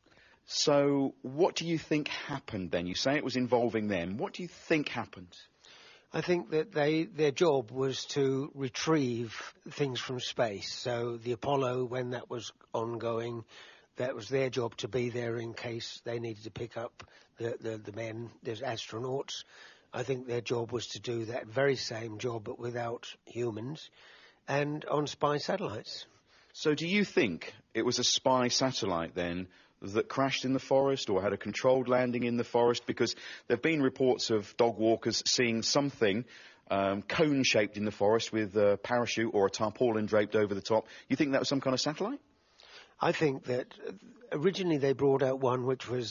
So what do you think happened then? You say it was involving them. What do you think happened? I think that they, their job was to retrieve things from space. So the Apollo, when that was ongoing, that was their job to be there in case they needed to pick up the, the, the men, there's astronauts. I think their job was to do that very same job but without humans and on spy satellites. So do you think it was a spy satellite then that crashed in the forest or had a controlled landing in the forest? Because there have been reports of dog walkers seeing something um, cone-shaped in the forest with a parachute or a tarpaulin draped over the top. You think that was some kind of satellite? I think that originally they brought out one which was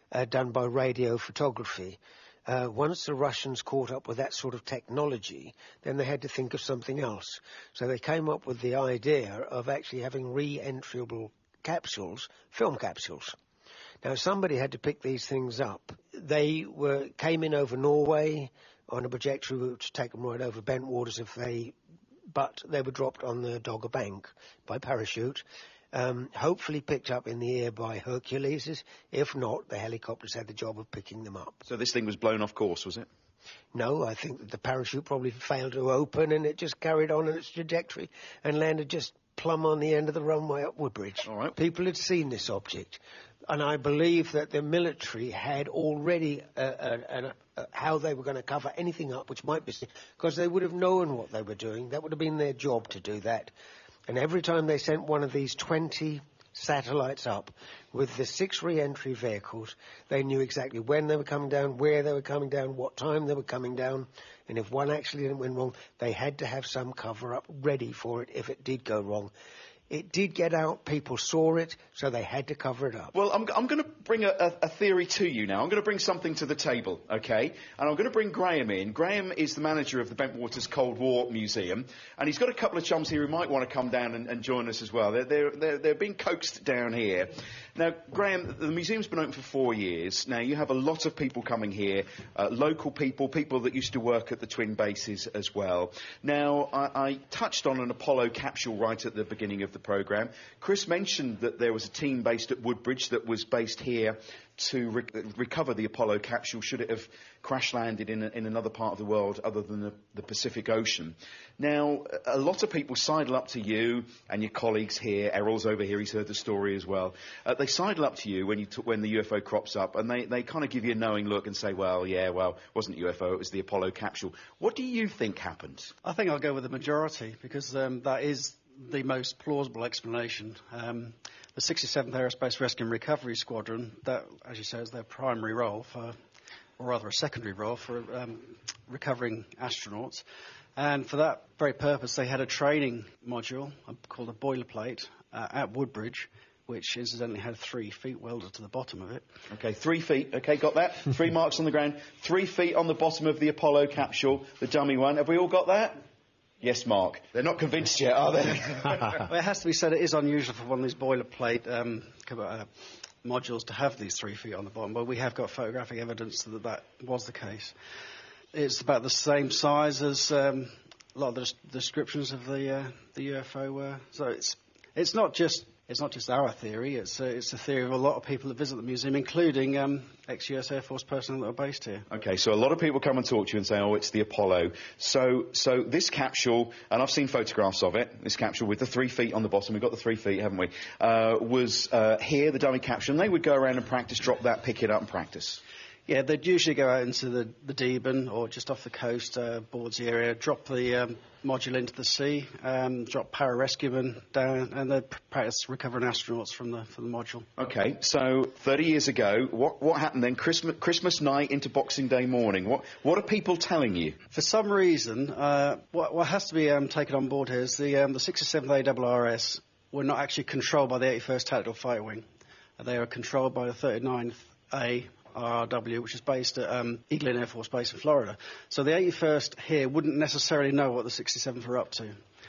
uh, done by radio photography. Uh, once the Russians caught up with that sort of technology, then they had to think of something else. So they came up with the idea of actually having re-entryable capsules, film capsules. Now, somebody had to pick these things up. They were came in over Norway on a trajectory route to take them right over Bentwaters if they... but they were dropped on the Dogger Bank by parachute. Um, hopefully picked up in the air by Hercules. If not, the helicopters had the job of picking them up. So this thing was blown off course, was it? No, I think that the parachute probably failed to open and it just carried on in its trajectory and landed just plumb on the end of the runway at Woodbridge. All right. People had seen this object. And I believe that the military had already uh, uh, uh, uh, how they were going to cover anything up which might be seen, because they would have known what they were doing. That would have been their job to do that. And every time they sent one of these twenty satellites up with the six re-entry vehicles, they knew exactly when they were coming down, where they were coming down, what time they were coming down. And if one accident went wrong, they had to have some cover-up ready for it if it did go wrong. It did get out, people saw it, so they had to cover it up. Well, I'm, I'm going to bring a, a, a theory to you now. I'm going to bring something to the table, OK? And I'm going to bring Graham in. Graham is the manager of the Bentwaters Cold War Museum, and he's got a couple of chums here who might want to come down and, and join us as well. They're, they're, they're, they're being coaxed down here. Now, Graham, the museum's been open for four years. Now, you have a lot of people coming here, uh, local people, people that used to work at the twin bases as well. Now, I, I touched on an Apollo capsule right at the beginning of the programme. Chris mentioned that there was a team based at Woodbridge that was based here to re- recover the Apollo capsule should it have crash-landed in, a, in another part of the world other than the, the Pacific Ocean. Now, a lot of people sidle up to you and your colleagues here. Errol's over here, he's heard the story as well. Uh, they sidle up to you when, you t- when the U F O crops up, and they, they kind of give you a knowing look and say, well, yeah, well, it wasn't U F O, it was the Apollo capsule. What do you think happened? I think I'll go with the majority, because um, that is the most plausible explanation. Um, the sixty-seventh Aerospace Rescue and Recovery Squadron, that, as you say, is their primary role for, or rather a secondary role for um, recovering astronauts. And for that very purpose, they had a training module called a boilerplate uh, at Woodbridge, which incidentally had three feet welded to the bottom of it. OK, three feet. OK, got that? Three marks on the ground. Three feet on the bottom of the Apollo capsule, the dummy one. Have we all got that? Yes, Mark. They're not convinced yet, are they? Well, it has to be said, it is unusual for one of these boilerplate um, uh, modules to have these three feet on the bottom, but we have got photographic evidence that that was the case. It's about the same size as um, a lot of the des- descriptions of the uh, the U F O were. So it's it's not just it's not just our theory. It's a, it's a theory of a lot of people that visit the museum, including um, ex-U S Air Force personnel that are based here. OK, so a lot of people come and talk to you and say, oh, it's the Apollo. So so this capsule, and I've seen photographs of it, this capsule with the three feet on the bottom, we've got the three feet, haven't we, uh, was uh, here, the dummy capsule, and they would go around and practice, drop that, pick it up and practice. Yeah, they'd usually go out into the, the Deben or just off the coast, uh, Bawdsey area, drop the um, module into the sea, um, drop pararescuemen down, and they'd practice recovering astronauts from the from the module. OK, so thirty years ago, what what happened then? Christmas, Christmas night into Boxing Day morning. What what are people telling you? For some reason, uh, what, what has to be um, taken on board here is the um, the sixty-seventh A R R S were not actually controlled by the eighty-first Tactical Fighter Wing. They are controlled by the thirty-ninth A R R W, which is based at um, Eglin Air Force Base in Florida. So the eighty-first here wouldn't necessarily know what the sixty-seventh were up to.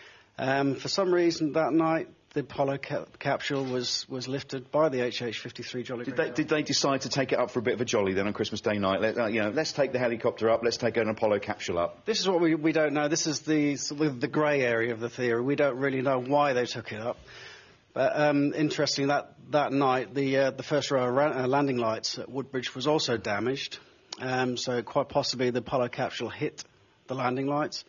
Um, for some reason that night, the Apollo ca- capsule was, was lifted by the H H fifty-three Jolly did they, did they decide to take it up for a bit of a jolly then on Christmas Day night? Let, uh, you know, let's take the helicopter up, let's take an Apollo capsule up. This is what we, we don't know. This is the, sort of the grey area of the theory. We don't really know why they took it up. But um, interestingly, that, that night, the uh, the first row of ra- uh, landing lights at Woodbridge was also damaged. Um, so quite possibly the Apollo capsule hit the landing lights.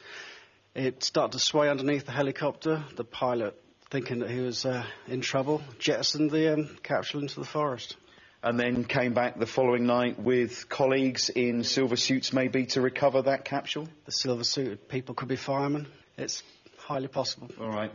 It started to sway underneath the helicopter. The pilot, thinking that he was uh, in trouble, jettisoned the um, capsule into the forest. And then came back the following night with colleagues in silver suits maybe to recover that capsule? The silver suited people could be firemen. It's highly possible. All right.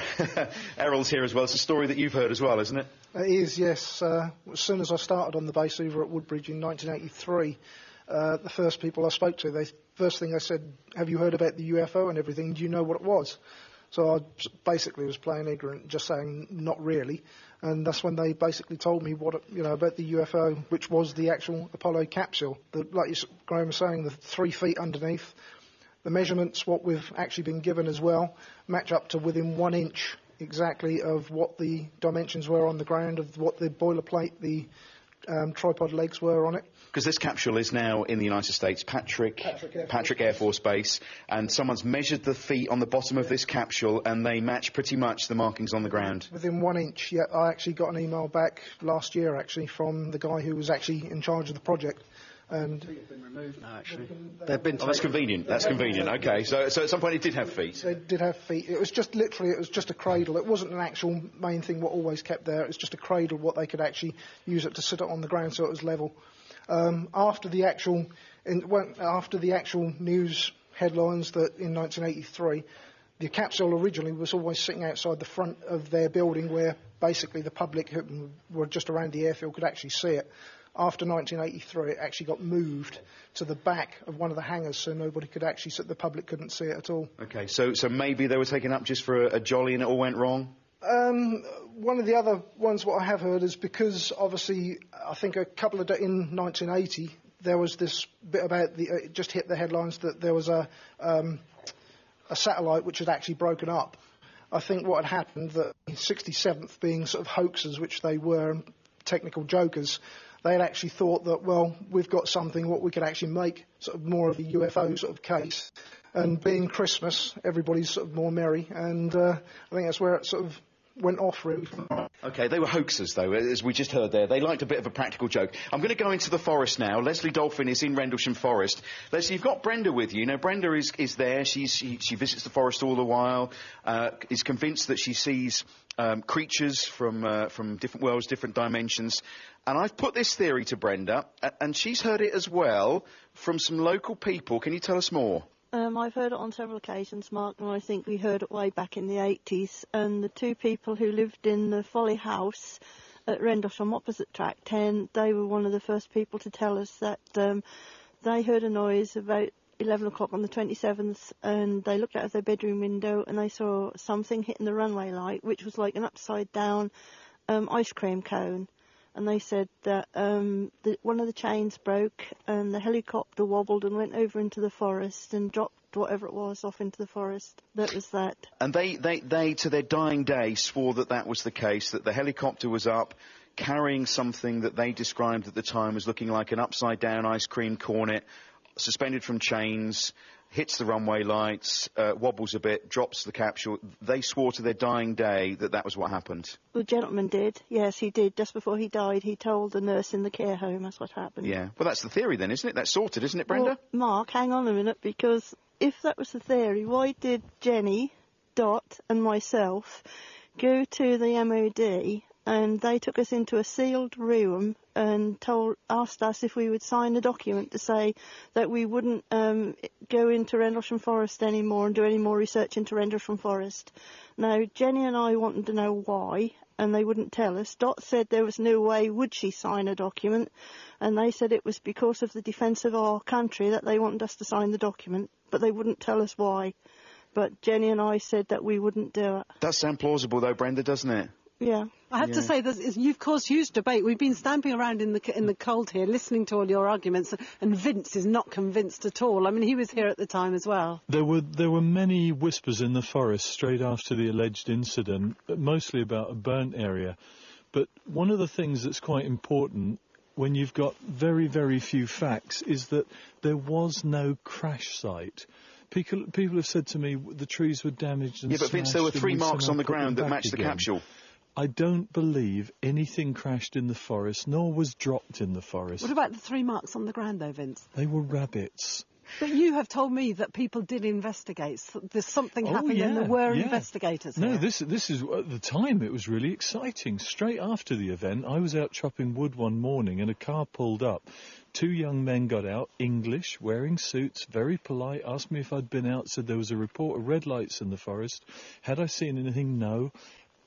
Errol's here as well. It's a story that you've heard as well, isn't it? It is, yes. Uh, as soon as I started on the base over at Woodbridge in nineteen eighty-three, uh, the first people I spoke to, they first thing they said, have you heard about the U F O and everything? Do you know what it was? So I basically was playing ignorant, just saying not really. And that's when they basically told me what, you know, about the U F O, which was the actual Apollo capsule. The, like you, Graham was saying, the three feet underneath. The measurements, what we've actually been given as well, match up to within one inch exactly of what the dimensions were on the ground, of what the boilerplate, the um, tripod legs were on it. Because this capsule is now in the United States, Patrick, Patrick, Air, Patrick Air Force Base, and someone's measured the feet on the bottom of this capsule, and they match pretty much the markings on the ground. Within one inch, yeah. I actually got an email back last year, actually, from the guy who was actually in charge of the project. And they've been removed now, actually. They've been. Oh, that's convenient. That's convenient. Okay, so so at some point it did have feet. They did have feet. It was just literally, it was just a cradle. It wasn't an actual main thing what always kept there. It was just a cradle what they could actually use it to sit it on the ground so it was level. Um, after the actual, in, well, after the actual news headlines that in nineteen eighty-three, the capsule originally was always sitting outside the front of their building, where basically the public who were just around the airfield could actually see it. After nineteen eighty-three, it actually got moved to the back of one of the hangars, so nobody could actually sit. The public couldn't see it at all. Okay, so so maybe they were taken up just for a, a jolly and it all went wrong. Um, one of the other ones what I have heard is because obviously I think a couple of days in nineteen eighty there was this bit about the uh, it just hit the headlines that there was a um, a satellite which had actually broken up. I think what had happened that sixty-seventh being sort of hoaxers, which they were, technical jokers. They had actually thought that, well, we've got something what we could actually make sort of more of a U F O sort of case. And being Christmas, everybody's sort of more merry, and uh, I think that's where it sort of went off, really. Okay, they were hoaxers, though, as we just heard there. They liked a bit of a practical joke. I'm going to go into the forest now. Leslie Dolphin is in Rendlesham Forest. Leslie, you've got Brenda with you. Now, Brenda is, is there. She's, she, she visits the forest all the while, uh, is convinced that she sees um, creatures from, uh, from different worlds, different dimensions. And I've put this theory to Brenda, and she's heard it as well from some local people. Can you tell us more? Um, I've heard it on several occasions, Mark, and I think we heard it way back in the eighties. And the two people who lived in the Folly House at Rendlesham, opposite Track ten, they were one of the first people to tell us that um, they heard a noise about eleven o'clock on the twenty-seventh, and they looked out of their bedroom window and they saw something hitting the runway light, which was like an upside-down um, ice cream cone. And they said that um, the, one of the chains broke and the helicopter wobbled and went over into the forest and dropped whatever it was off into the forest. That was that. And they, they, they, to their dying day, swore that that was the case, that the helicopter was up carrying something that they described at the time as looking like an upside-down ice cream cornet, suspended from chains, hits the runway lights, uh, wobbles a bit, drops the capsule. They swore to their dying day that that was what happened. The gentleman did. Yes, he did. Just before he died, he told the nurse in the care home that's what happened. Yeah. Well, that's the theory then, isn't it? That's sorted, isn't it, Brenda? Well, Mark, hang on a minute, because if that was the theory, why did Jenny, Dot and myself go to the M O D and they took us into a sealed room and told, asked us if we would sign a document to say that we wouldn't um, go into Rendlesham Forest anymore and do any more research into Rendlesham Forest. Now, Jenny and I wanted to know why, and they wouldn't tell us. Dot said there was no way would she sign a document, and they said it was because of the defence of our country that they wanted us to sign the document, but they wouldn't tell us why. But Jenny and I said that we wouldn't do it. Does sound plausible, though, Brenda, doesn't it? Yeah. I have yeah. to say that you've caused huge debate. We've been stamping around in the in the cold here, listening to all your arguments, and Vince is not convinced at all. I mean, he was here at the time as well. There were there were many whispers in the forest straight after the alleged incident, mostly about a burnt area. But one of the things that's quite important when you've got very, very few facts is that there was no crash site. People, people have said to me the trees were damaged and yeah, but Vince, there were three marks on the ground that matched again. the capsule. I don't believe anything crashed in the forest, nor was dropped in the forest. What about the three marks on the ground, though, Vince? They were rabbits. But you have told me that people did investigate. So there's something oh, happened yeah, and there were yeah. investigators No, here. this this is, at the time, it was really exciting. Straight after the event, I was out chopping wood one morning and a car pulled up. Two young men got out, English, wearing suits, very polite, asked me if I'd been out, said there was a report of red lights in the forest. Had I seen anything? No.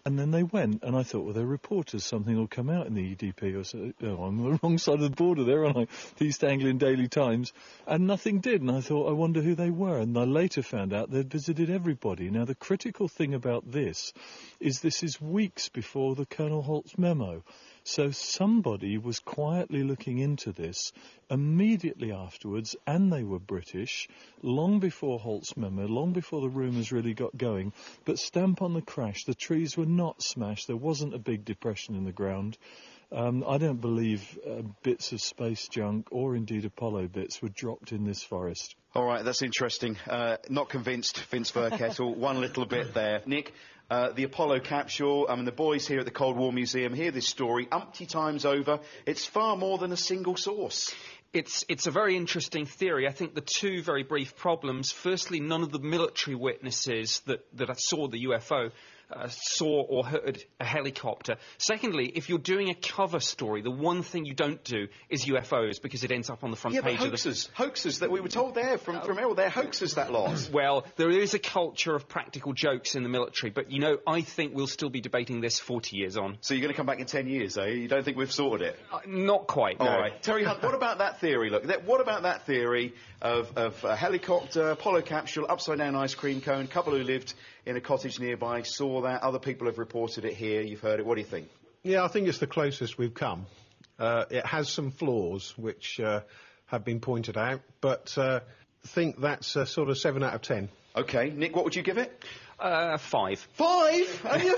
And then they went, and I thought, well, they're reporters. Something will come out in the E D P. Or so, oh, I'm on the wrong side of the border there, aren't I? The East Anglian Daily Times. And nothing did. And I thought, I wonder who they were. And I later found out they'd visited everybody. Now, the critical thing about this is this is weeks before the Colonel Holt's memo. So somebody was quietly looking into this immediately afterwards, and they were British, long before Holt's memo, long before the rumours really got going. But stamp on the crash, the trees were not smashed. There wasn't a big depression in the ground. Um, I don't believe uh, bits of space junk or indeed Apollo bits were dropped in this forest. All right, that's interesting. Uh, not convinced, Vince Verkettle. One little bit there. Nick, uh, the Apollo capsule, I mean, the boys here at the Cold War Museum hear this story umpty times over. It's far more than a single source. It's, it's a very interesting theory. I think the two very brief problems, firstly, none of the military witnesses that, that saw the U F O Uh, saw or heard a helicopter. Secondly, if you're doing a cover story, the one thing you don't do is U F Os, because it ends up on the front yeah, page but of the... hoaxes, hoaxes that we were told there from, from Errol, they're hoaxes, that lot. Well, there is a culture of practical jokes in the military, but, you know, I think we'll still be debating this forty years on. So you're going to come back in ten years, eh? You don't think we've sorted it? Uh, not quite, All no. right. Terry Hunt, what about that theory? Look, that, what about that theory of, of a helicopter, Apollo capsule, upside-down ice cream cone, couple who lived in a cottage nearby, saw that, other people have reported it here, you've heard it, what do you think? Yeah, I think it's the closest we've come. Uh, it has some flaws, which uh, have been pointed out, but uh, I think that's a sort of seven out of ten. OK. Nick, what would you give it? Uh, five. Five? Only a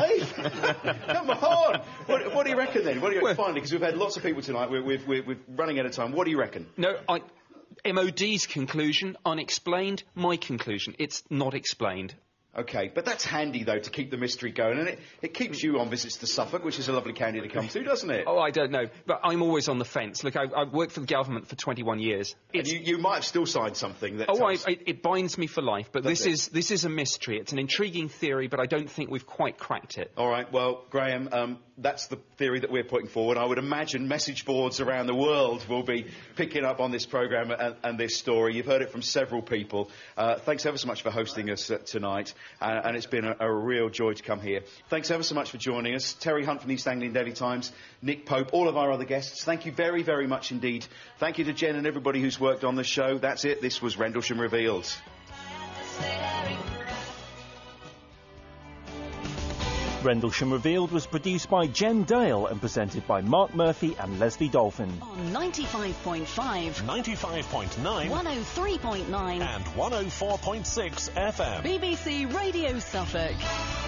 five? Come on! What, what do you reckon then? What do you reckon? Finally, because we've had lots of people tonight, we're, we're, we're, we're running out of time. What do you reckon? No, I... M O D's conclusion, unexplained. My conclusion, it's not explained. OK, but that's handy, though, to keep the mystery going, and it, it keeps you on visits to Suffolk, which is a lovely county to come to, doesn't it? Oh, I don't know, but I'm always on the fence. Look, I, I've worked for the government for twenty-one years. And you, you might have still signed something that... Oh, I, I, it binds me for life, but That's this it. is this is a mystery. It's an intriguing theory, but I don't think we've quite cracked it. All right, well, Graham, um, that's the theory that we're putting forward. I would imagine message boards around the world will be picking up on this programme and, and this story. You've heard it from several people. Uh, thanks ever so much for hosting us uh, tonight, uh, and it's been a, a real joy to come here. Thanks ever so much for joining us. Terry Hunt from the East Anglian Daily Times, Nick Pope, all of our other guests. Thank you very, very much indeed. Thank you to Jen and everybody who's worked on the show. That's it. This was Rendlesham Revealed. Rendlesham Revealed was produced by Jen Dale and presented by Mark Murphy and Leslie Dolphin. On ninety-five point five, ninety-five point nine, one oh three point nine and one oh four point six F M. B B C Radio Suffolk.